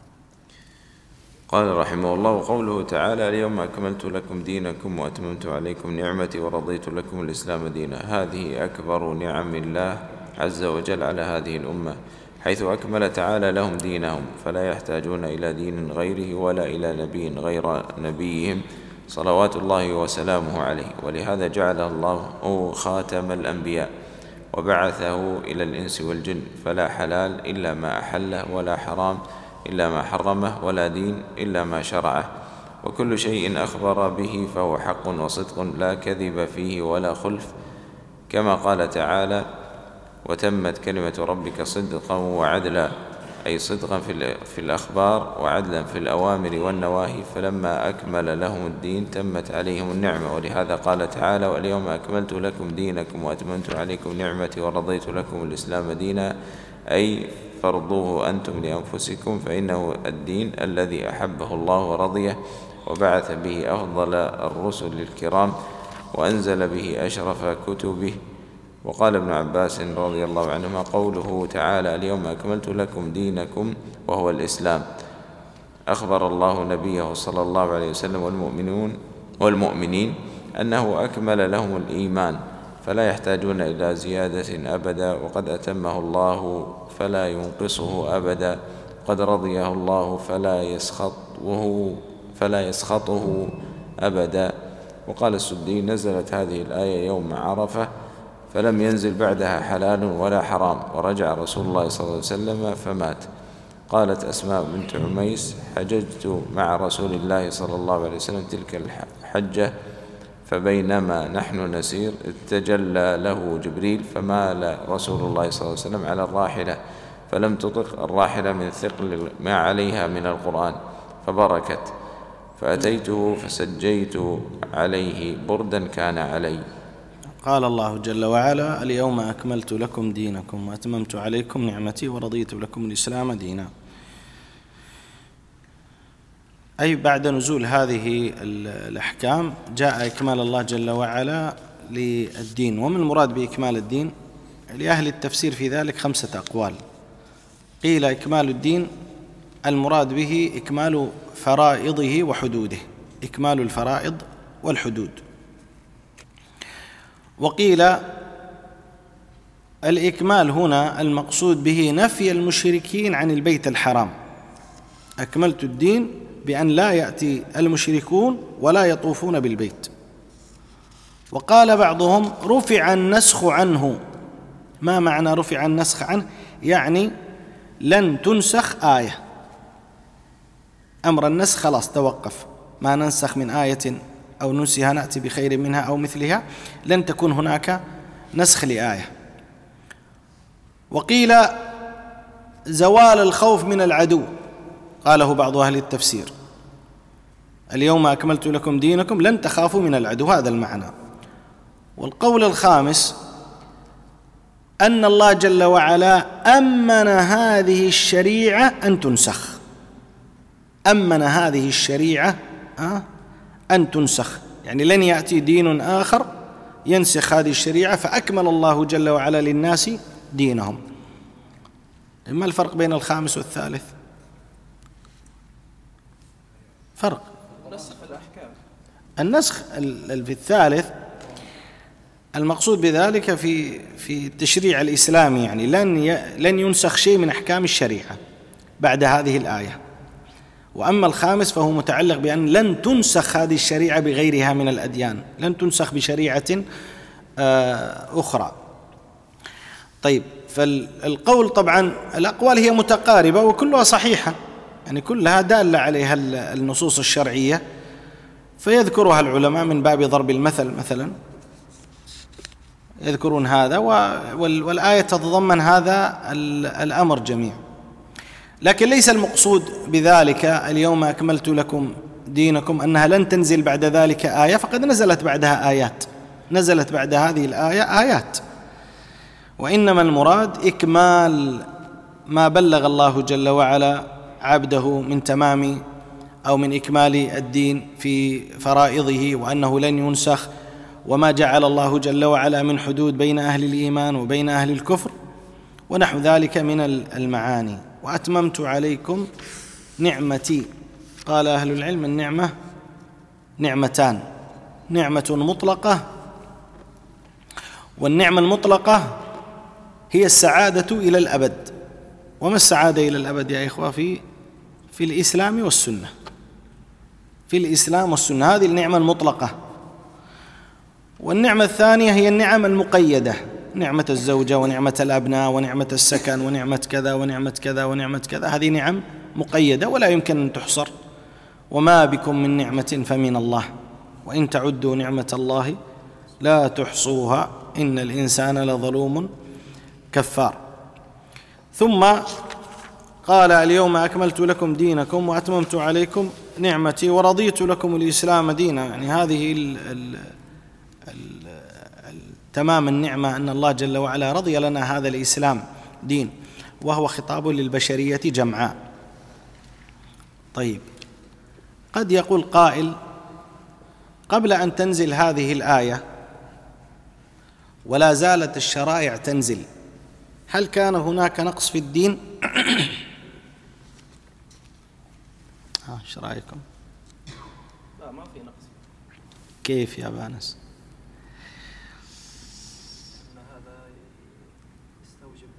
قال رحمه الله: قوله تعالى: اليوم أكملت لكم دينكم وأتممت عليكم نعمتي ورضيت لكم الإسلام دينا. هذه أكبر نعم الله عز وجل على هذه الأمة، حيث أكمل تعالى لهم دينهم، فلا يحتاجون إلى دين غيره ولا إلى نبي غير نبيهم صلوات الله وسلامه عليه. ولهذا جعله الله خاتم الأنبياء وبعثه إلى الإنس والجن، فلا حلال إلا ما أحله، ولا حرام إلا ما حرمه، ولا دين إلا ما شرعه. وكل شيء أخبر به فهو حق وصدق، لا كذب فيه ولا خلف، كما قال تعالى: وتمت كلمة ربك صدقا وعدلا، أي صدقا في الأخبار وعدلا في الأوامر والنواهي. فلما أكمل لهم الدين تمت عليهم النعمة. ولهذا قال تعالى: واليوم أكملت لكم دينكم وأتممت عليكم نعمتي ورضيت لكم الإسلام دينا، أي فرضوه أنتم لأنفسكم، فإنه الدين الذي أحبه الله ورضيه، وبعث به أفضل الرسل الكرام، وأنزل به أشرف كتبه. وقال ابن عباس رضي الله عنهما: قوله تعالى: اليوم أكملت لكم دينكم، وهو الإسلام، أخبر الله نبيه صلى الله عليه وسلم والمؤمنون والمؤمنين أنه أكمل لهم الإيمان فلا يحتاجون إلى زيادة أبدا، وقد أتمه الله فلا ينقصه أبدا، قد رضيه الله فلا يسخطه فلا يسخطه أبدا. وقال السدي: نزلت هذه الآية يوم عرفة فلم ينزل بعدها حلال ولا حرام، ورجع رسول الله صلى الله عليه وسلم فمات. قالت أسماء بنت عميس: حججت مع رسول الله صلى الله عليه وسلم تلك الحجة، فبينما نحن نسير تجلى له جبريل فمال رسول الله صلى الله عليه وسلم على الراحلة فلم تطق الراحلة من ثقل ما عليها من القرآن فبركت، فأتيته فسجيت عليه بردا كان علي. قال الله جل وعلا: اليوم أكملت لكم دينكم وأتممت عليكم نعمتي ورضيت لكم الإسلام دينا. أي بعد نزول هذه الأحكام جاء إكمال الله جل وعلا للدين. ومن المراد بإكمال الدين؟ لأهل التفسير في ذلك خمسة أقوال. قيل إكمال الدين المراد به إكمال فرائضه وحدوده، إكمال الفرائض والحدود. وقيل الإكمال هنا المقصود به نفي المشركين عن البيت الحرام، أكملت الدين بأن لا يأتي المشركون ولا يطوفون بالبيت. وقال بعضهم: رفع النسخ عنه. ما معنى رفع النسخ عنه؟ يعني لن تنسخ آية، أمر النسخ خلاص توقف، ما ننسخ من آية أو ننسها نأتي بخير منها أو مثلها، لن تكون هناك نسخ لآية. وقيل زوال الخوف من العدو، قاله بعض أهل التفسير: اليوم أكملت لكم دينكم، لن تخافوا من العدو، هذا المعنى. والقول الخامس أن الله جل وعلا أمن هذه الشريعة أن تنسخ، أمن هذه الشريعة أن تنسخ، يعني لن يأتي دين آخر ينسخ هذه الشريعة، فأكمل الله جل وعلا للناس دينهم. ما الفرق بين الخامس والثالث؟ فرق نسخ الأحكام. النسخ في الثالث المقصود بذلك في في التشريع الإسلامي، يعني لن لن ينسخ شيء من أحكام الشريعة بعد هذه الآية. وأما الخامس فهو متعلق بأن لن تنسخ هذه الشريعة بغيرها من الأديان، لن تنسخ بشريعة أخرى. طيب، فالقول طبعا الأقوال هي متقاربة وكلها صحيحة، يعني كلها دالة عليها النصوص الشرعية، فيذكرها العلماء من باب ضرب المثل، مثلا يذكرون هذا، والآية تتضمن هذا الأمر جميع. لكن ليس المقصود بذلك اليوم أكملت لكم دينكم أنها لن تنزل بعد ذلك آية، فقد نزلت بعدها آيات، نزلت بعد هذه الآية آيات. وإنما المراد إكمال ما بلغ الله جل وعلا عبده من تمام أو من إكمال الدين في فرائضه، وأنه لن ينسخ، وما جعل الله جل وعلا من حدود بين أهل الإيمان وبين أهل الكفر ونحو ذلك من المعاني. وأتممت عليكم نعمتي. قال أهل العلم: النعمة نعمتان، نعمة مطلقة، والنعمة المطلقة هي السعادة إلى الأبد. وما السعادة إلى الأبد يا إخوة؟ في في الإسلام والسنة، في الإسلام والسنة، هذه النعمة المطلقة. والنعمة الثانية هي النعم المقيدة، نعمة الزوجة ونعمة الأبناء ونعمة السكن ونعمة كذا ونعمة كذا ونعمة كذا، هذه نعم مقيدة ولا يمكن أن تحصر. وما بكم من نعمة فمن الله وإن تعدوا نعمة الله لا تحصوها إن الإنسان لظلوم كفار. ثم قال: اليوم أكملت لكم دينكم وأتممت عليكم نعمتي ورضيت لكم الإسلام دينا. يعني هذه ال ال ال تمام النعمة أن الله جل وعلا رضي لنا هذا الإسلام دين، وهو خطاب للبشرية جمعاء. طيب، قد يقول قائل: قبل أن تنزل هذه الآية ولا زالت الشرائع تنزل، هل كان هناك نقص في الدين؟ ها ايش رايكم؟ لا ما في نقص. كيف يا بانس؟ ان هذا يستوجب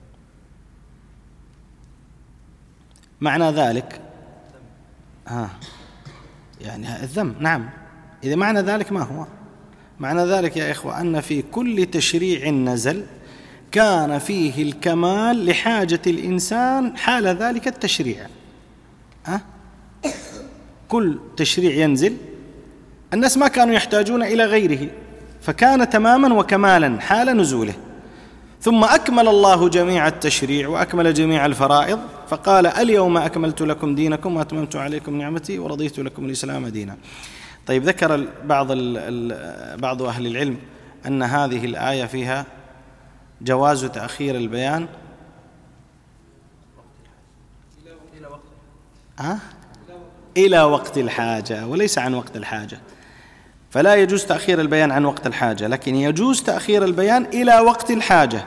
معنى ذلك ها يعني الذم. نعم، إذا معنى ذلك ما هو معنى ذلك يا إخوة؟ أن في كل تشريع نزل كان فيه الكمال لحاجة الإنسان حال ذلك التشريع. ها؟ كل تشريع ينزل الناس ما كانوا يحتاجون إلى غيره، فكان تماما وكمالا حال نزوله، ثم أكمل الله جميع التشريع وأكمل جميع الفرائض فقال اليوم أكملت لكم دينكم وأتممت عليكم نعمتي ورضيت لكم الإسلام دينا. طيب، ذكر بعض بعض أهل العلم أن هذه الآية فيها جواز تأخير البيان أه؟ إلى وقت الحاجة وليس عن وقت الحاجة، فلا يجوز تأخير البيان عن وقت الحاجة، لكن يجوز تأخير البيان إلى وقت الحاجة.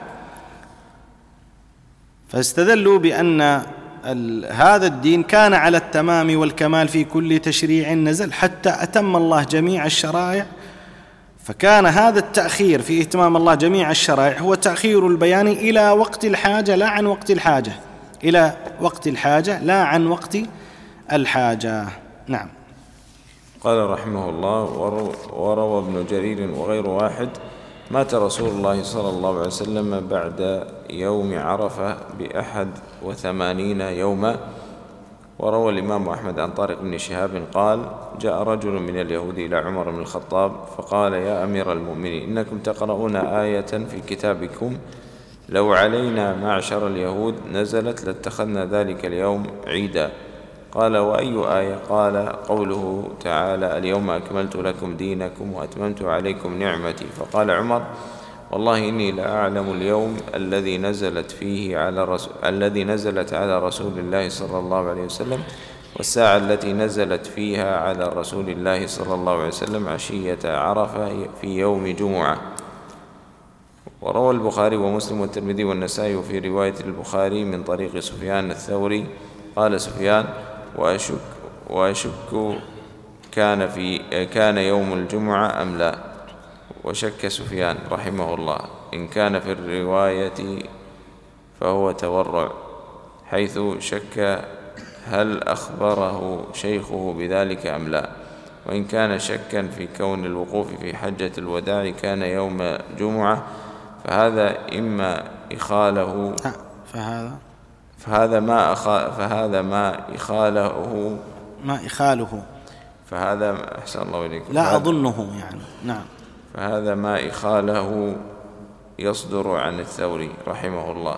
فاستدلوا بأن هذا الدين كان على التمام والكمال في كل تشريع نزل حتى أتم الله جميع الشرائع، فكان هذا التأخير في إتمام الله جميع الشرائع هو تأخير البيان إلى وقت الحاجة لا عن وقت الحاجة، إلى وقت الحاجة لا عن وقت الحاجة. نعم. قال رحمه الله: وروى ابن جرير وغير واحد: مات رسول الله صلى الله عليه وسلم بعد يوم عرفة بأحد وثمانين يوما. وروى الإمام أحمد عن طارق بن شهاب قال: جاء رجل من اليهود إلى عمر بن الخطاب فقال: يا أمير المؤمنين، إنكم تقرؤون آية في كتابكم لو علينا معشر اليهود نزلت لاتخذنا ذلك اليوم عيدا. قال: وأي آية؟ قال: قوله تعالى: اليوم أكملت لكم دينكم وأتممت عليكم نعمتي. فقال عمر: والله إني لأعلم اليوم الذي نزلت فيه على رسول الذي نزلت على رسول الله صلى الله عليه وسلم، والساعة التي نزلت فيها على رسول الله صلى الله عليه وسلم عشية عرفة في يوم جمعة. وروى البخاري ومسلم والترمذي والنسائي في رواية البخاري من طريق سفيان الثوري قال سفيان: وأشك وأشك كان في كان يوم الجمعة أم لا؟ وشك سفيان رحمه الله: إن كان في الرواية فهو تورع، حيث شك هل أخبره شيخه بذلك أم لا. وإن كان شكا في كون الوقوف في حجة الوداع كان يوم جمعة فهذا إما إخاله فهذا فهذا ما أخا فهذا ما إخاله ما إخاله فهذا أحسن الله إليكم لا أظنه يعني. نعم. فهذا ما إخاله يصدر عن الثوري رحمه الله.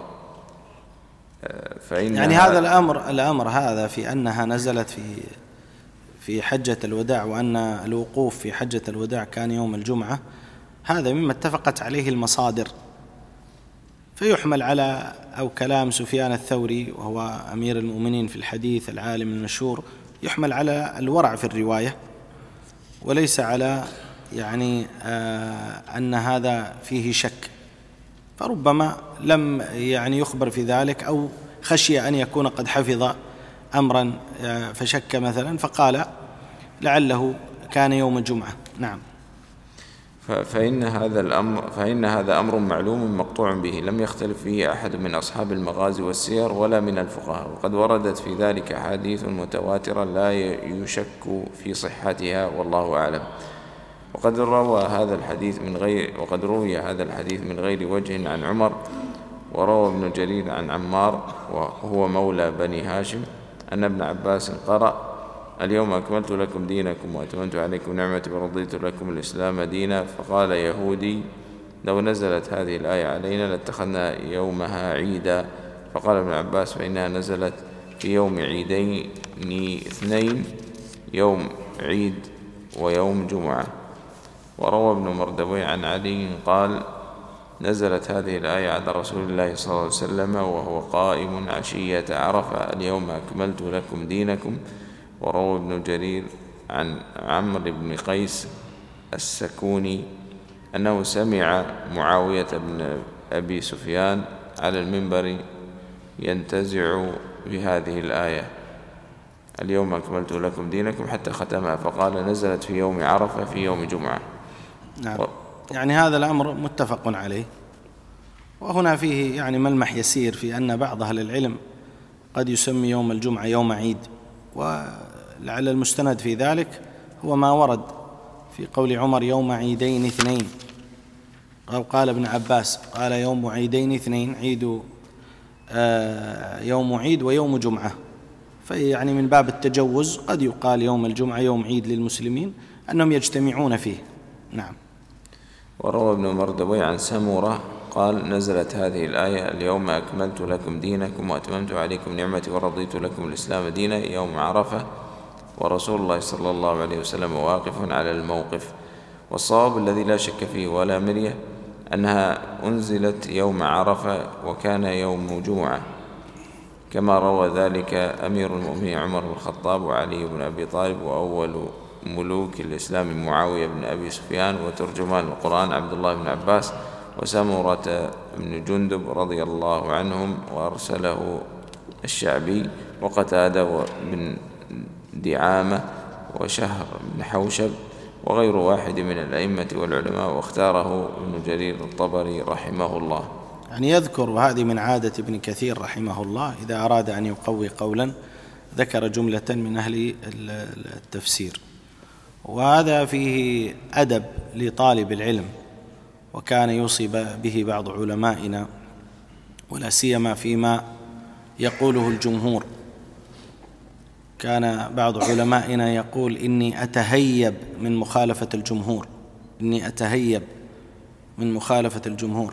فإن يعني هذا الأمر الأمر هذا في أنها نزلت في في حجة الوداع وأن الوقوف في حجة الوداع كان يوم الجمعة، هذا مما اتفقت عليه المصادر، فيحمل على أو كلام سفيان الثوري وهو أمير المؤمنين في الحديث العالم المشهور، يحمل على الورع في الرواية وليس على يعني آه أن هذا فيه شك، فربما لم يعني يخبر في ذلك أو خشي أن يكون قد حفظ أمرا آه فشك مثلا فقال لعله كان يوم الجمعة. نعم. فإن هذا الأمر فإن هذا أمر معلوم مقطوع به، لم يختلف فيه أحد من أصحاب المغازي والسير ولا من الفقهاء، وقد وردت في ذلك أحاديث متواترة لا يشك في صحتها والله أعلم. وقد روى هذا الحديث من غير وقد روي هذا الحديث من غير وجه عن عمر. وروى ابن جرير عن عمار وهو مولى بني هاشم أن ابن عباس قرأ: اليوم أكملت لكم دينكم وأتممت عليكم نعمتي ورضيت لكم الإسلام دينا. فقال يهودي: لو نزلت هذه الآية علينا لاتخذنا يومها عيدا. فقال ابن عباس: فإنها نزلت في يوم عيدين اثنين، يوم عيد ويوم جمعة. وروى ابن مردوي عن علي قال: نزلت هذه الآية على رسول الله صلى الله عليه وسلم وهو قائم عشية عرفة: اليوم أكملت لكم دينكم. وروى ابن جرير عن عمرو بن قيس السكوني أنه سمع معاوية بن أبي سفيان على المنبر ينتزع بهذه الآية: اليوم أكملت لكم دينكم حتى ختمها، فقال نزلت في يوم عرفة في يوم جمعة. نعم. يعني هذا الأمر متفق عليه، وهنا فيه يعني ملمح يسير في أن بعض أهل العلم قد يسمي يوم الجمعة يوم عيد، ولعل المستند في ذلك هو ما ورد في قول عمر يوم عيدين اثنين، أو قال ابن عباس قال يوم عيدين اثنين، عيد آه يوم عيد ويوم جمعة، فيعني من باب التجوز قد يقال يوم الجمعة يوم عيد للمسلمين أنهم يجتمعون فيه. نعم. وروى ابن مردوي عن سمرة قال نزلت هذه الآية اليوم أكملت لكم دينكم وأتممت عليكم نعمتي ورضيت لكم الإسلام دينا يوم عرفة، ورسول الله صلى الله عليه وسلم واقف على الموقف. والصواب الذي لا شك فيه ولا مرية أنها أنزلت يوم عرفة وكان يوم جمعة، كما روى ذلك أمير المؤمنين عمر بن الخطاب وعلي بن أبي طالب وأول ملوك الإسلام معاوية بن أبي سفيان وترجمان القرآن عبد الله بن عباس وسمرة بن جندب رضي الله عنهم، وأرسله الشعبي وقتادة بن دعامة وشهر بن حوشب وغير واحد من الأئمة والعلماء، واختاره ابن جرير الطبري رحمه الله. يعني يذكر، وهذه من عادة ابن كثير رحمه الله إذا أراد أن يقوي قولا ذكر جملة من أهل التفسير، وهذا فيه أدب لطالب العلم، وكان يوصي به بعض علمائنا ولا سيما فيما يقوله الجمهور. كان بعض علمائنا يقول إني أتهيب من مخالفة الجمهور، إني أتهيب من مخالفة الجمهور.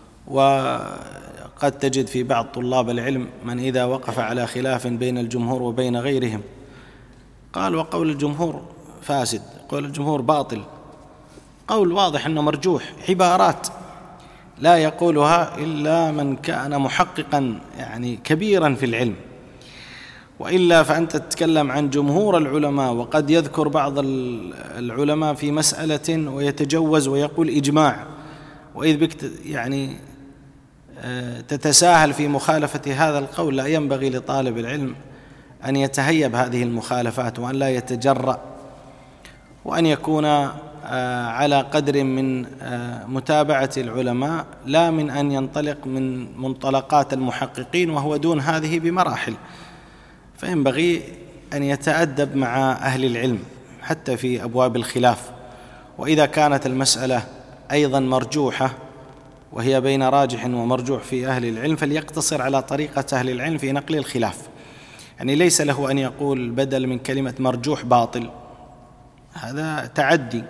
وقد تجد في بعض طلاب العلم من إذا وقف على خلاف بين الجمهور وبين غيرهم قال وقول الجمهور فاسد، قول الجمهور باطل، قول واضح أنه مرجوح، عبارات لا يقولها إلا من كان محققا يعني كبيرا في العلم، وإلا فأنت تتكلم عن جمهور العلماء، وقد يذكر بعض العلماء في مسألة ويتجوز ويقول إجماع، وإذ بك يعني تتساهل في مخالفة هذا القول. لا ينبغي لطالب العلم أن يتهيب هذه المخالفات، وأن لا يتجرأ، وأن يكون على قدر من متابعة العلماء، لا من أن ينطلق من منطلقات المحققين وهو دون هذه بمراحل. فينبغي أن يتأدب مع أهل العلم حتى في أبواب الخلاف، وإذا كانت المسألة أيضا مرجوحة وهي بين راجح ومرجوح في أهل العلم فليقتصر على طريقة أهل العلم في نقل الخلاف. يعني ليس له أن يقول بدل من كلمة مرجوح باطل، هذا تعدي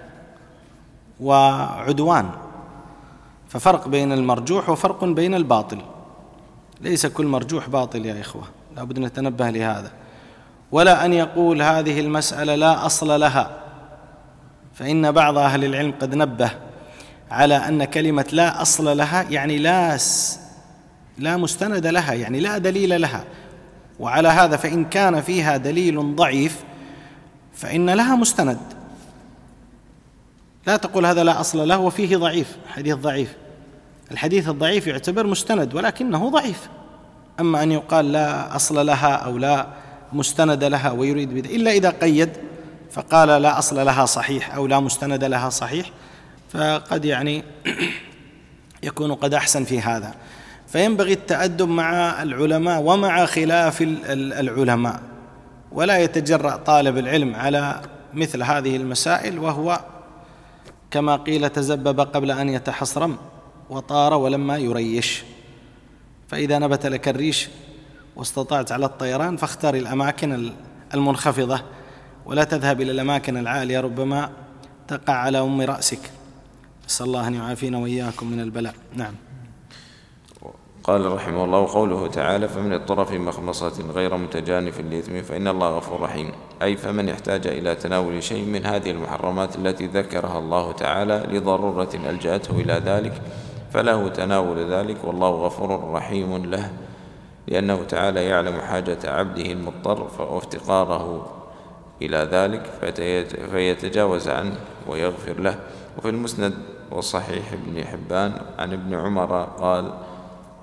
وعدوان. ففرق بين المرجوح وفرق بين الباطل، ليس كل مرجوح باطل يا إخوة، لا بد نتنبه لهذا. ولا أن يقول هذه المسألة لا أصل لها، فإن بعض أهل العلم قد نبه على أن كلمة لا أصل لها يعني لا لا مستند لها، يعني لا دليل لها. وعلى هذا فإن كان فيها دليل ضعيف فإن لها مستند، لا تقول هذا لا أصل له وفيه ضعيف، حديث ضعيف. الحديث الضعيف يعتبر مستند ولكنه ضعيف. أما أن يقال لا أصل لها أو لا مستند لها ويريد بذلك، إلا إذا قيد فقال لا أصل لها صحيح أو لا مستند لها صحيح، فقد يعني يكون قد أحسن في هذا. فينبغي التأدب مع العلماء ومع خلاف العلماء، ولا يتجرأ طالب العلم على مثل هذه المسائل وهو كما قيل تزبب قبل أن يتحصرم وطار ولما يريش. فإذا نبت لك الريش واستطعت على الطيران فاختار الأماكن المنخفضة ولا تذهب إلى الأماكن العالية، ربما تقع على أم رأسك. نسأل الله أن يعافينا وإياكم من البلاء. نعم. قال رحمه الله: قوله تعالى: فمن اضطر في مخمصة غير متجانف لإثم فإن الله غفور رحيم، أي فمن احتاج إلى تناول شيء من هذه المحرمات التي ذكرها الله تعالى لضرورة ألجأته إلى ذلك فله تناول ذلك، والله غفور رحيم له، لأنه تعالى يعلم حاجة عبده المضطر وافتقاره إلى ذلك فيتجاوز عنه ويغفر له. وفي المسند والصحيح ابن حبان عن ابن عمر قال: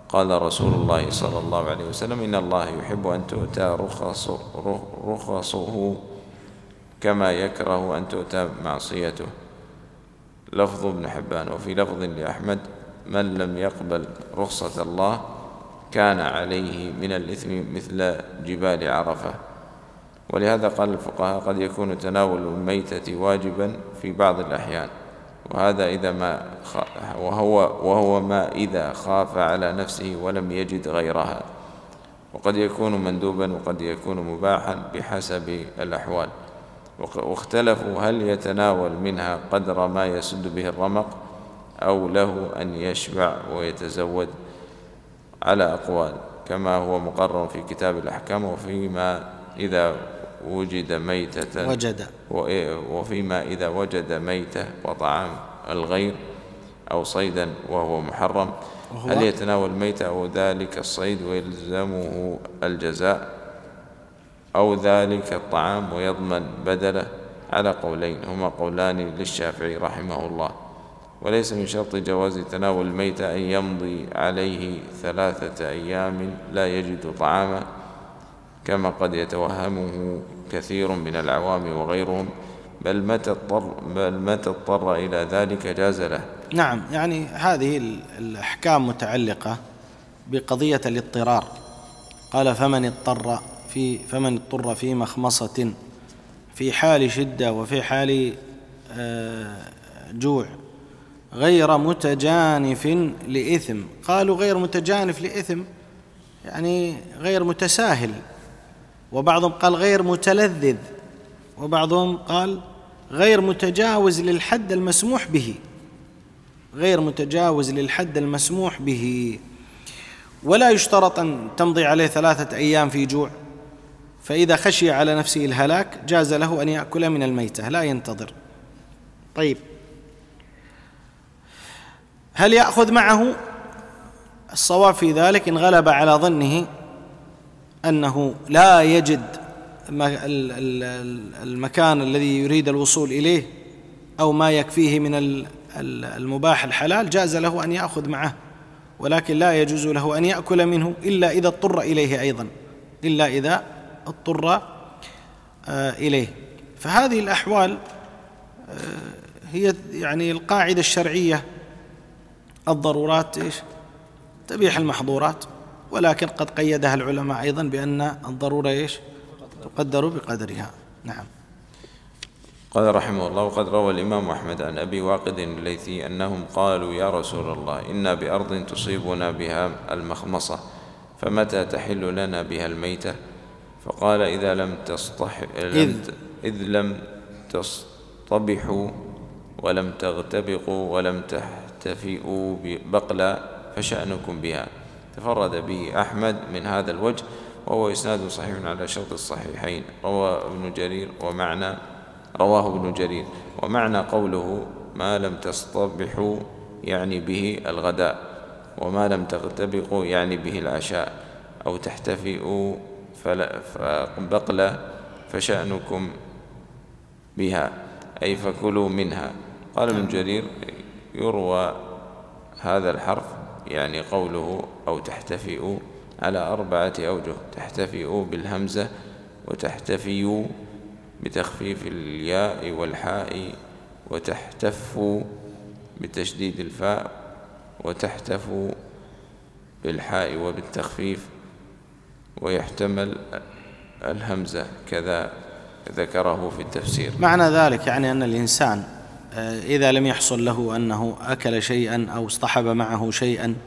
قال رسول الله صلى الله عليه وسلم: إن الله يحب أن تؤتى رخص رخصه كما يكره أن تؤتى معصيته. لفظ ابن حبان. وفي لفظ لأحمد: من لم يقبل رخصة الله كان عليه من الإثم مثل جبال عرفة. ولهذا قال الفقهاء: قد يكون تناول الميتة واجبا في بعض الأحيان، وهذا إذا ما وهو وهو ما إذا خاف على نفسه ولم يجد غيرها، وقد يكون مندوبا وقد يكون مباحا بحسب الأحوال. واختلفوا هل يتناول منها قدر ما يسد به الرمق أو له أن يشبع ويتزود، على أقوال كما هو مقرر في كتاب الأحكام. وفيما إذا وجد ميتة وجد وفيما إذا وجد ميتة وطعام الغير أو صيدا وهو محرم، هل يتناول ميتة أو ذلك الصيد ويلزمه الجزاء، أو ذلك الطعام ويضمن بدله؟ على قولين هما قولان للشافعي رحمه الله. وليس من شرط جواز تناول الميتة أن يمضي عليه ثلاثة أيام لا يجد طعاما، كما قد يتوهمه كثير من العوام وغيرهم، بل متى اضطر, بل متى اضطر إلى ذلك جاز له. نعم، يعني هذه الأحكام متعلقة بقضية الاضطرار. قال: فمن اضطر في فمن اضطر في مخمصة في حال شدة وفي حال جوع غير متجانف لإثم. قالوا غير متجانف لإثم يعني غير متساهل، وبعضهم قال غير متلذذ، وبعضهم قال غير متجاوز للحد المسموح به، غير متجاوز للحد المسموح به. ولا يشترط أن تمضي عليه ثلاثة أيام في جوع، فإذا خشي على نفسه الهلاك جاز له أن يأكل من الميتة، لا ينتظر. طيب، هل يأخذ معه؟ الصواب في ذلك إن غلب على ظنه أنه لا يجد المكان الذي يريد الوصول إليه أو ما يكفيه من المباح الحلال، جاز له أن يأخذ معه، ولكن لا يجوز له أن يأكل منه إلا إذا اضطر إليه أيضا، إلا إذا اضطر إليه. فهذه الأحوال هي يعني القاعدة الشرعية: الضرورات إيش؟ تبيح المحظورات. ولكن قد قيدها العلماء أيضا بأن الضرورة إيش؟ تقدر بقدرها. نعم. قال رحمه الله: وقد روى الإمام أحمد عن أبي واقد الليثي أنهم قالوا: يا رسول الله، إنا بأرض تصيبنا بها المخمصة، فمتى تحل لنا بها الميتة؟ فقال: إذا لم تصطح إذ, إذ لم تصطبحوا ولم تغتبقوا ولم تحتفئوا بقلا فشأنكم بها. تفرد به أحمد من هذا الوجه، وهو إسناد صحيح على شرط الصحيحين. روى ابن جرير ومعنى رواه ابن جرير ومعنى قوله: ما لم تصطبحوا يعني به الغداء، وما لم تغتبقوا يعني به العشاء، أو تحتفئوا فبقلا فشأنكم بها، أي فكلوا منها. قال ابن جرير: يروى هذا الحرف يعني قوله أو تحتفئوا على أربعة أوجه: تحتفئوا بالهمزة، وتحتفيوا بتخفيف الياء والحاء، وتحتفوا بتشديد الفاء، وتحتفوا بالحاء وبالتخفيف، ويحتمل الهمزة كذا ذكره في التفسير. معنى ذلك يعني أن الإنسان إذا لم يحصل له أنه أكل شيئا أو اصطحب معه شيئا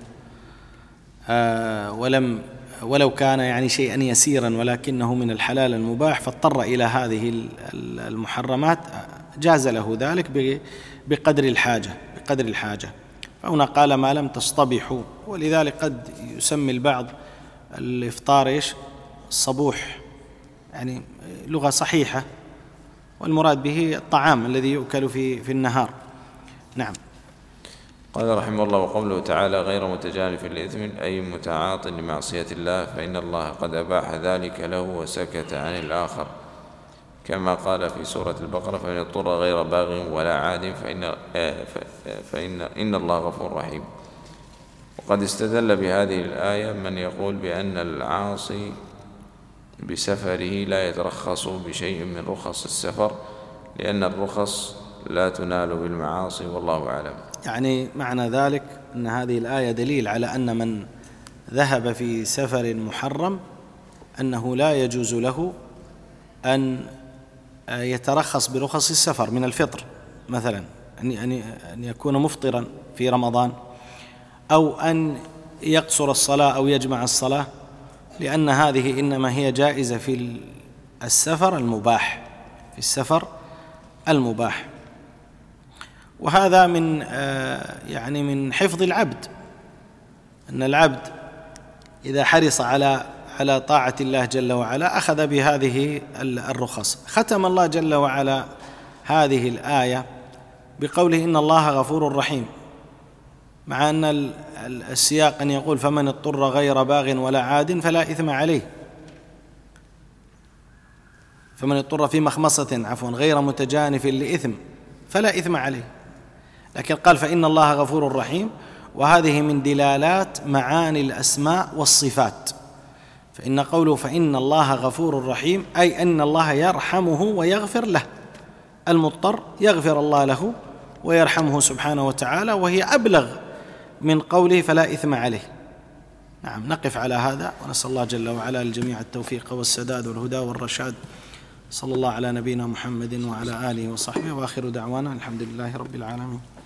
ولم ولو كان يعني شيئا يسيرا ولكنه من الحلال المباح، فاضطر إلى هذه المحرمات، جاز له ذلك بقدر الحاجة بقدر الحاجة فهنا قال: ما لم تصطبحوا. ولذلك قد يسمي البعض الإفطار إيش؟ الصبوح، يعني لغة صحيحة، والمراد به الطعام الذي يؤكل في في النهار. نعم. قال رحمه الله: وقوله تعالى: غير متجانف لإثم، أي متعاط لمعصية الله، فإن الله قد أباح ذلك له وسكت عن الآخر، كما قال في سورة البقرة: فإن اضطر غير باغ ولا عاد فإن, فإن إن الله غفور رحيم. وقد استدل بهذه الآية من يقول بأن العاصي بسفره لا يترخص بشيء من رخص السفر، لأن الرخص لا تنال بالمعاصي، والله أعلم. يعني معنى ذلك أن هذه الآية دليل على أن من ذهب في سفر محرم أنه لا يجوز له أن يترخص برخص السفر من الفطر مثلا، أن يكون مفطرا في رمضان، أو أن يقصر الصلاة أو يجمع الصلاة، لأن هذه إنما هي جائزة في السفر المباح، في السفر المباح. وهذا من يعني من حفظ العبد، أن العبد إذا حرص على على طاعة الله جل وعلا أخذ بهذه الرخص. ختم الله جل وعلا هذه الآية بقوله إن الله غفور رحيم، مع أن السياق أن يقول فمن اضطر غير باغ ولا عاد فلا إثم عليه، فمن اضطر في مخمصة عفوا غير متجانف لإثم فلا إثم عليه، لكن قال فإن الله غفور رحيم، وهذه من دلالات معاني الأسماء والصفات. فإن قوله فإن الله غفور رحيم أي أن الله يرحمه ويغفر له، المضطر يغفر الله له ويرحمه سبحانه وتعالى، وهي أبلغ من قوله فلا إثم عليه. نعم، نقف على هذا، ونسأل الله جل وعلا للجميع التوفيق والسداد والهدى والرشاد. صلى الله على نبينا محمد وعلى آله وصحبه، وآخر دعوانا الحمد لله رب العالمين.